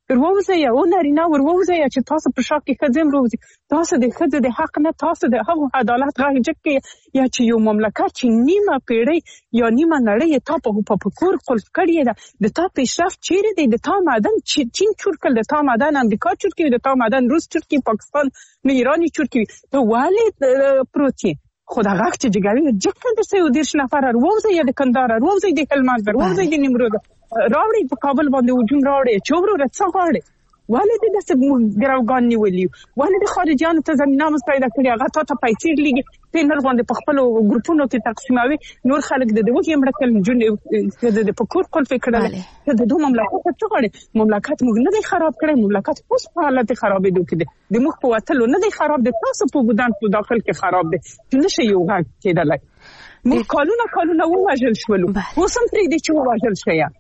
[SPEAKER 1] وروزه یا نارینه وروزه یا چې تاسو په شاک کې خځم روزي تاسو د خځې د حق نه تاسو د هغو عدالت غږ کې یا چې یو مملکت چې نیمه پیړۍ یا نیمه نړۍ ته په کور قلف کړی ده د تا پیشرفت چیرې دی د تا معدن چین چور کړل د تا معدن امریکا چور کړي د تا معدن روس چور کړي پاکستان نه ایرانی چور کړي ته والي پروتي خدا غاک چې جګړه جګړه د سې ودیش نفر وروزه یا د کندهار وروزه د هلمند وروزه د نیمروز راوړي په کابل باندې وجوم راوړي چوبرو رڅه غواړي والد د څه ګراوګان نیولي والد خارجيانو ته زمينه مستعده کړی هغه ته پیسې لګي پینر باندې په خپل ګروپونو کې تقسیموي نور خلک د دوی امرکل جون د پکور قلف کړل د دوه مملکت څه غواړي مملکت موږ نه دی خراب کړی مملکت اوس په حالت خرابې دوی کې د موږ په وتلو نه دی خراب د تاسو په ګدان په داخل کې خراب دی چې نشي یو غږ کېدلای موږ کالونه وواژل شولو اوس هم پرې دي چې وواژل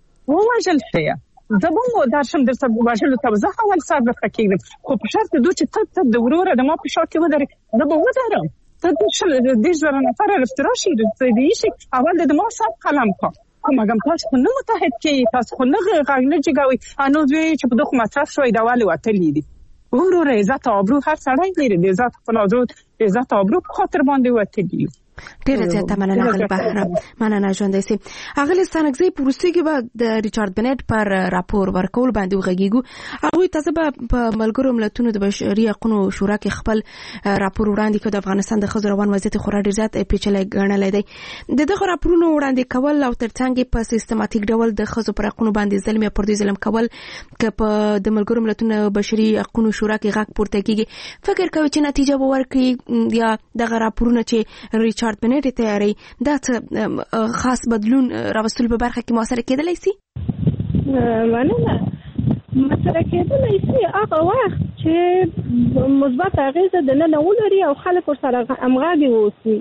[SPEAKER 1] شي زبون درشم در څه واجل ته زه اول صاحب فکر خو په شرط دوی چې ته د وروره د ما په شاک کې ودرې نه به ودرم ته د زړه نفر رفتراشي د دې شي اول د ما صاحب قلم کوم هغه تاسو نه متحد کې تاسو نه غږ نه جګوي انو دوی چې په دغه مطرح شوی دا والي وتلې دي وروره عزت ابرو هر سړی لري د عزت خپل عزت ابرو په خاطر باندې وتلې
[SPEAKER 3] ډیره زیاته مننه غل بهرام مننه ژوندۍ سي اغلی ستانګزي پروسې کې به د ریچارډ بنټ پر راپور ورکول باندې وغږیږو هغه تاسو په ملګرو ملتونو د بشري حقوقو شورا کې خپل راپور وړاندې کړ د افغانستان د ښځو روان وضعیت خورا ډیر زیات پیچلې ګڼل دی دغه راپورونو وړاندې کول او ترڅنګ په سیستماتیک ډول د ښځو پر حقوقو باندې ظلم یا پردي ظلم کول ک په د ملګرو ملتونو بشري حقوقو شورا کې غږ پورته کیږي فکر کوي چې نتیجه به ورکړي یا دغه راپورونه چې ریچارډ بنټ تیاری دا خاص بدلون راوستل په برخه کې موثر کېدلی شي
[SPEAKER 4] مننه موثر کېدلی شي هغه وخت چې مثبت اغیزه د نن ولري او خلک سره همغږي ووسي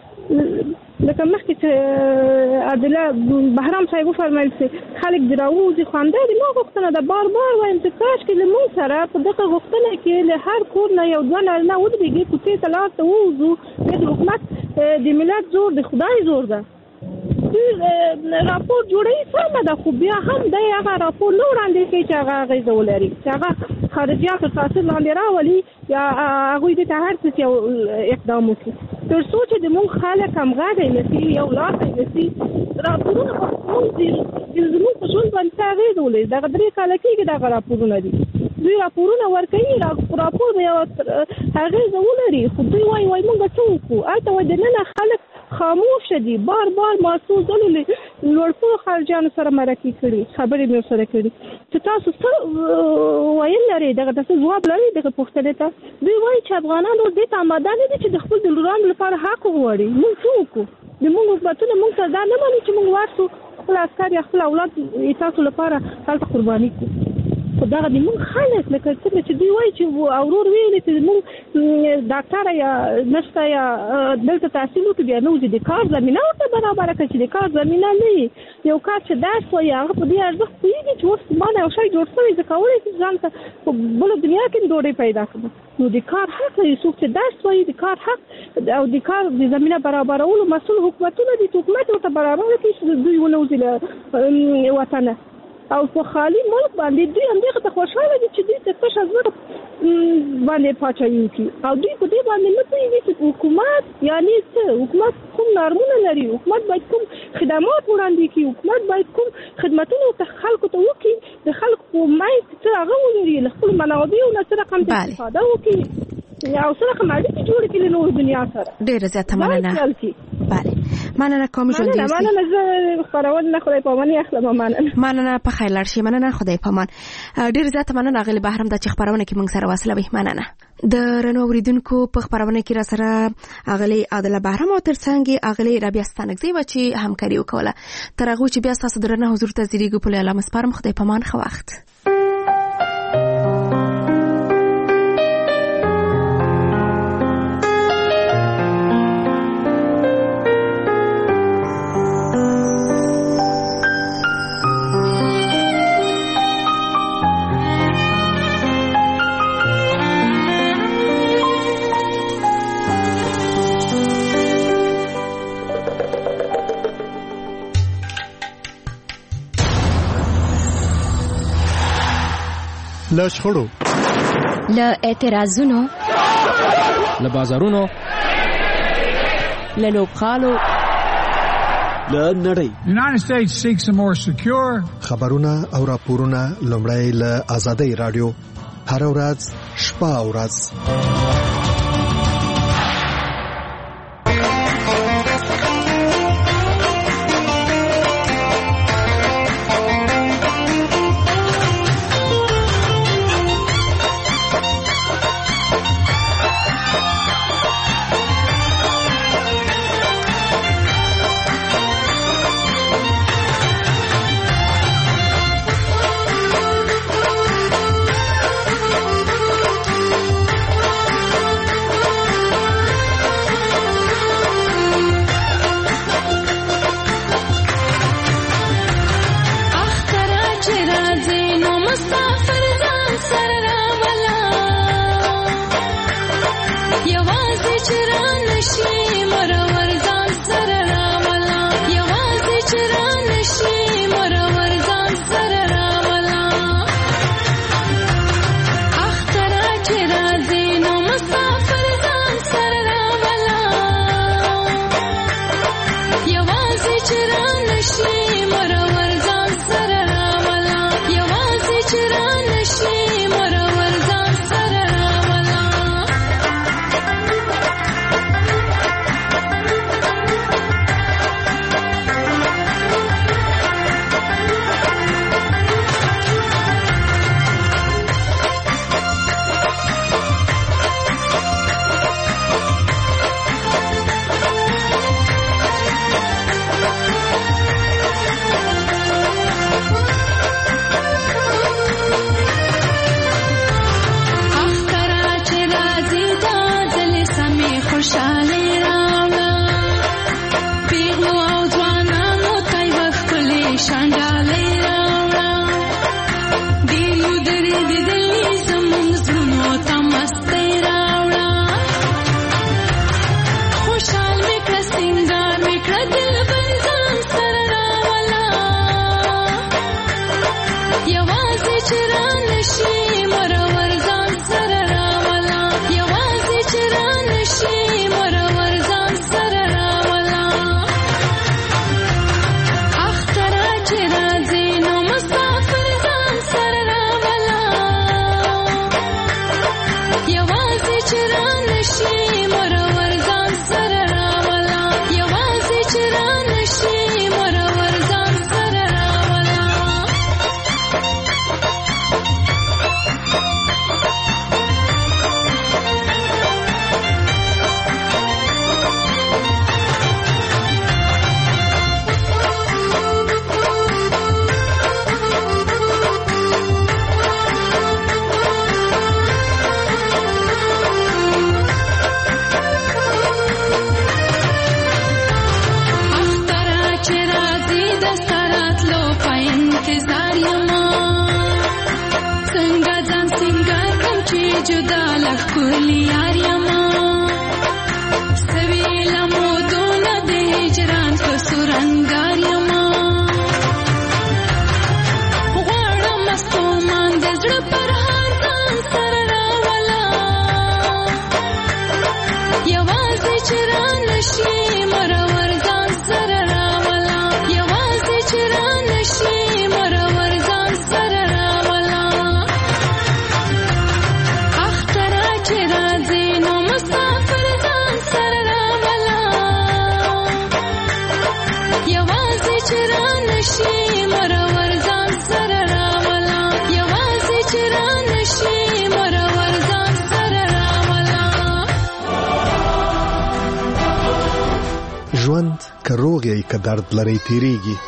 [SPEAKER 4] لکه مخکې چې عادله بهرام صاحب فرمایل چې خلک دراوځي خوانده دي ما غوښتنه د بار وایم چې کاش کې له موږ سره په دغه غوښتنه کې له هر کور نه یو ځوان نه ودرېږي کوڅې ته لاړ ته ووځو د حکومت د ملت زور د خدای زور ده راپور جوړوي سمه ده خو بیا هم د هغه راپور نه وړاندې کوي چې هغه اغېزه ولري چې هغه خارجيات په تاثیر لاندې راولي یا هغوی د هر څه یو اقدام وکړي تر څو چې د موږ خلک همغږي نشي یو لاس نشي راپورونه زموږ په ژوند باندې اغېزه ولري دغه درې کاله کېږي دغه راپورونه دي دوی راپورونه ورکوي راپور یو اغېزه ولري خو دوی وایي موږ څه وکړو هلته وایي دننه خلک خاموش دي بار محسوس دي لوړپوړو خارجيانو سره مرکه کړي خبرې مې سره کړي چې تاسو څه وایي لري دغه تاسو جواب لري دغه پوښتنه ته دوی وایي چې افغانانو د ته آماده دي چې د خپل دلوران لپاره حق وغواړي موږ څه وکړو د موږ حکومتونه موږ ته دا نه ماني چې موږ ورسو خپل عسکر یا خپل اولاد تاسو لپاره هلته قرباني کړو خو دغه د موږ خلک لکه څنګه چې دوی وایي چې اورور ویلي چې موږ ډاکټر یا نشته یا دلته تحصیل وکړي بیا نو د کار زمینه ورته برابره کړي چې د کار زمینه نه یو کار چې درس وایي هغه په دې ارزښت پوهېږي چې اوس ما نه یو شی جوړ شوی زه کولی شم ځان ته په بله دنیا کې ډوډۍ پیدا کړم نو د کار حق لري څوک چې درس وایي د کار حق او د کار د زمینه برابرولو مسؤل حکومتونه دي چې حکومت ورته برابره کړي چې دوی ونوځي له وطنه او په خالي ملک باندې دوی همدغه ته خوشاله دي چې دوی ته څه شزور باندې پاچاهي وکړي او دوی په دې باندې نه پوهېږي چې حکومت یعنې څه حکومت کوم نارمونه لري حکومت باید کوم خدمات وړاندې کړي حکومت باید کوم خدمتونه خلکو ته وکړي د خلکو په منځ کې څه هغه ولري له خپلو منابعو نه څه رقم استفاده وکړي او څه رقم اړیکې جوړې کړي له نورو دنیا سره
[SPEAKER 3] ډېره زیاته مننه بله مننه کوم ژوندۍ اوسئ
[SPEAKER 4] مننه زه خپرونه خدای پاماني اخلم
[SPEAKER 3] مننه په خیر لاړ شئ مننه خدای پامان ډېر زیاته مننه غلی بهرام د چې خپرونه کې موږ سره وصله وي مننه د رنو اوریدونکو په خپرونه کې را سره اغلی عادله بهرام او ترڅنګ اغلی رابعه ستانکزی و چې همکاري وکوله تر هغه چې بیا تاسو درنه حضور ته زیریږو په اعلان سپارم خدای پامان خو وخت
[SPEAKER 8] له شخړو،
[SPEAKER 3] له اعتراضونو،
[SPEAKER 9] له بازارونو،
[SPEAKER 3] له لوبغالو،
[SPEAKER 8] له نړۍ.
[SPEAKER 10] United States seeks a more secure.
[SPEAKER 8] خبرونه او راپورونه لومړی له آزادۍ رادیو هر ورځ شپه او ورځ. ژوند که روغ یې که درد لري تیریږي،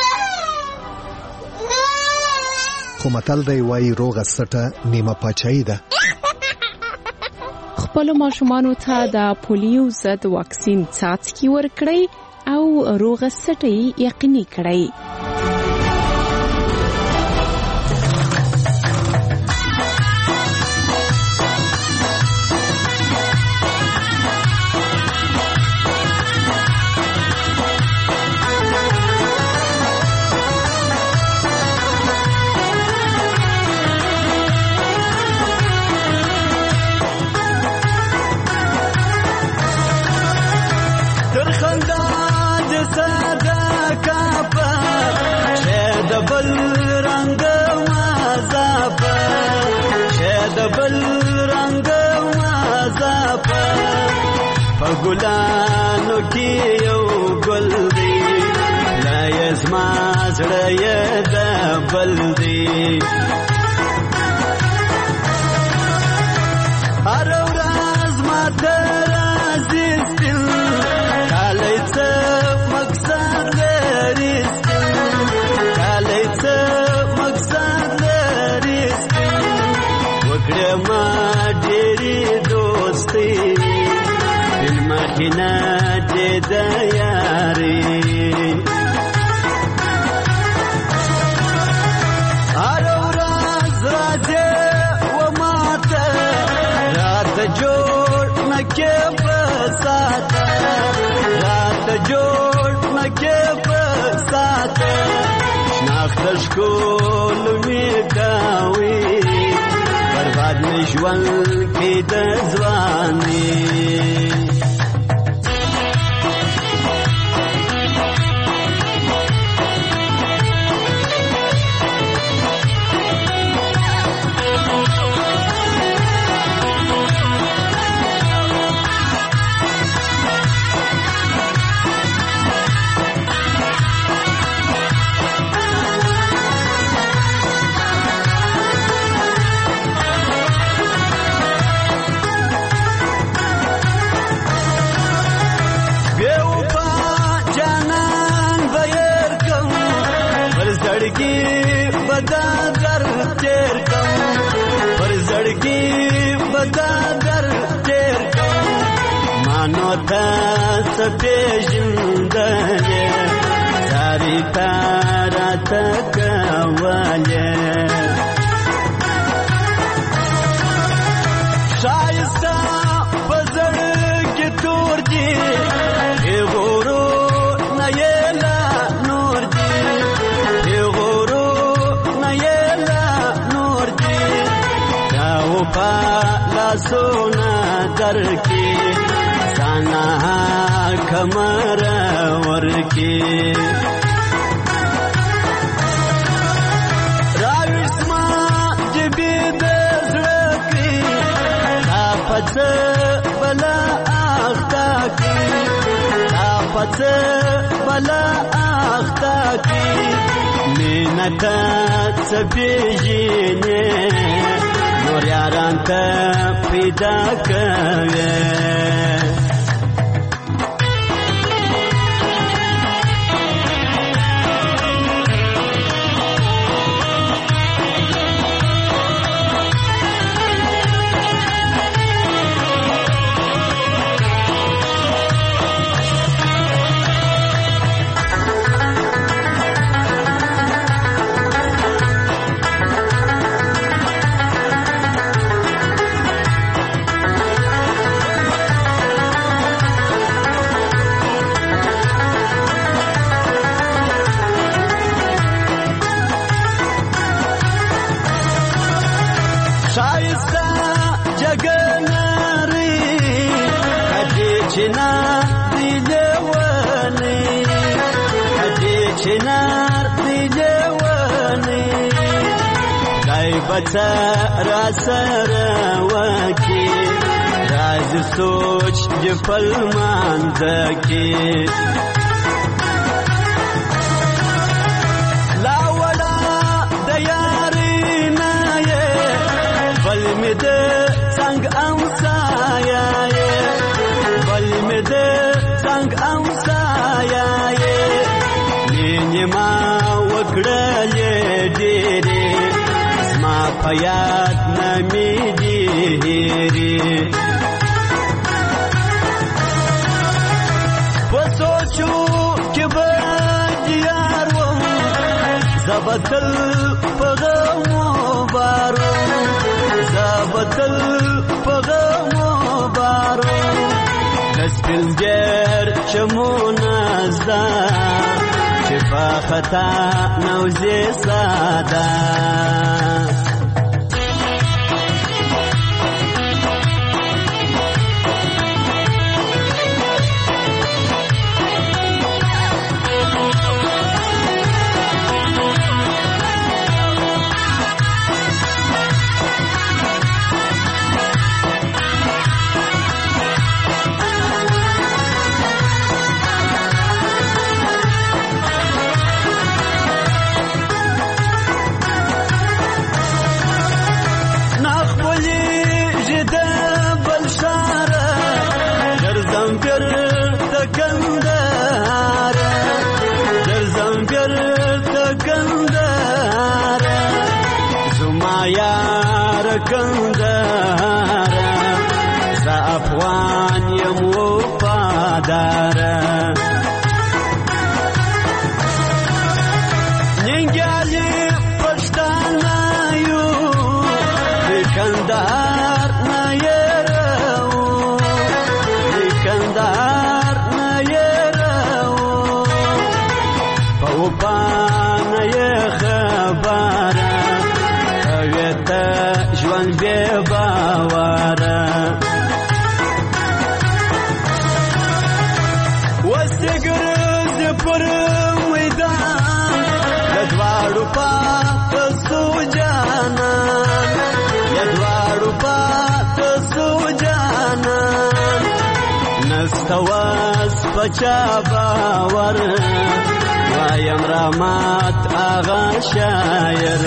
[SPEAKER 8] خو متل دی وایي روغه سټه نیمه پاچاهي ده.
[SPEAKER 11] خپلو ماشومانو ته د پولیو ضد واکسین څاڅکي ورکړئ او روغه سټه یقیني کړئ.
[SPEAKER 12] ګلانو کې یو ګل دی لا یزما زړه یې د بل دی هر ورځ ماته راځي سپین کالی څه مقصد لري سپین کالی څه مقصد لري سپین وکړه ما ډېرې دوستي بل مخینه دې د یاري هر ورځ راځي و ماته راته جوړ نکې په ساته راته جوړ نکې په ساته شناخت ښکول مې کوي برباد مې ژوند کې د ځواني بدا در تیر کم پر زړګي بدا در تیر کم مانو تا سپېژندلې ساري تارا تکواله شایسته په زړګي تور دي غورو نه یې لا نور دي پالا سونا در کی سانا کمر ور کی راوسما جبی دزړه کی افت بلا اختا کی افت بلا اختا کی مینتا سپیجینه نور یاران ته پیدا کوي شایسته جګناري کدي چنار دی لونی کدي چنار دی لونی دای بچا را سره وکی راز سوچ جپل مانځکی بل د څنګه امسایا بل مې د څنګه امسایا نیمه وکړلې ډېرې زما په یاد نه مې ډېرې په سوچو کې به دیار وم زه به تل په غمو بارو زابطل پغمو بارو دسپلگر چمونا زدا شفا خطا نوزی سادا کندهار ز افغان یم وفادار ننګیالي پښتانه یو د کندهار نه یو د کندهار نه یو په وپانه یې خبره کوي ته ژوند بې باوره اوس یې ګرځي پر میدان د دواړو پاته سو جانان د دواړو پاته سو جانان نسته واس په چا باور وایم رحمت آغا شاعر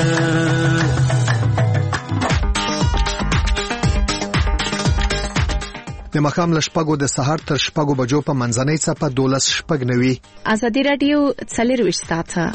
[SPEAKER 8] د مخام لشپګو د سحر تر شپګو بجو په منځنۍ څپه 12:09
[SPEAKER 11] ازادي رادیو 24 ساعته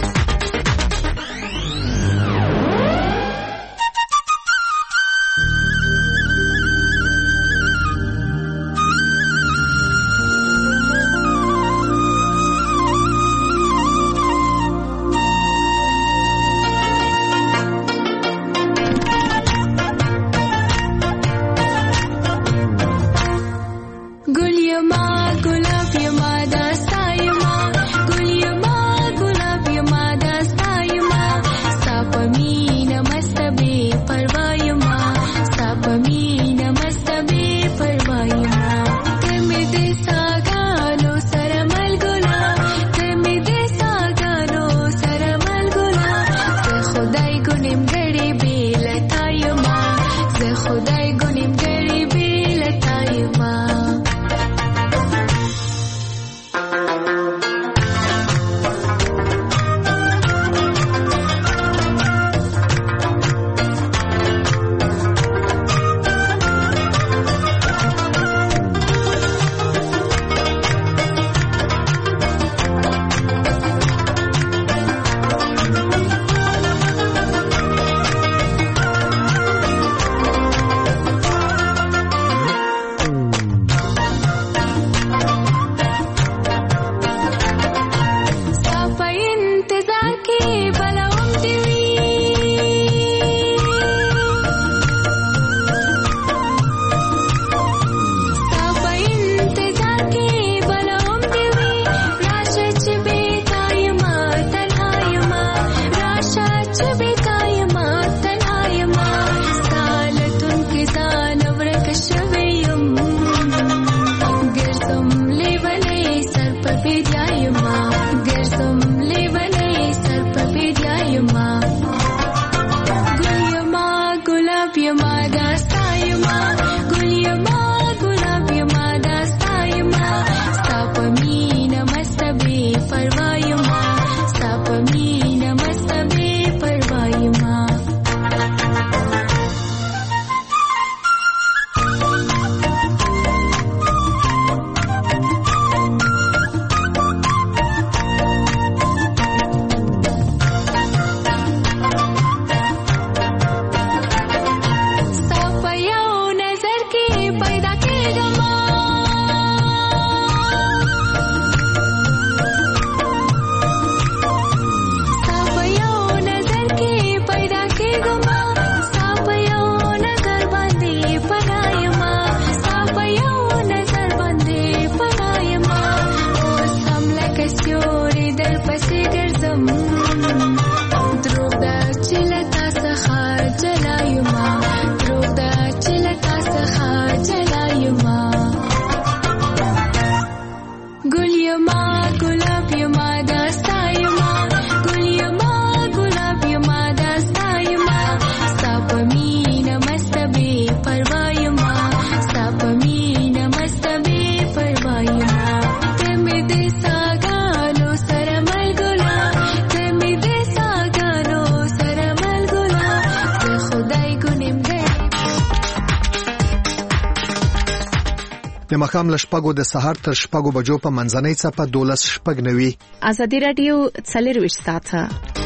[SPEAKER 8] د مخام لشپګو د سحر تر شپګو بجو په منځنۍ څپه 12:09
[SPEAKER 11] ازادي رادیو 24 ساعته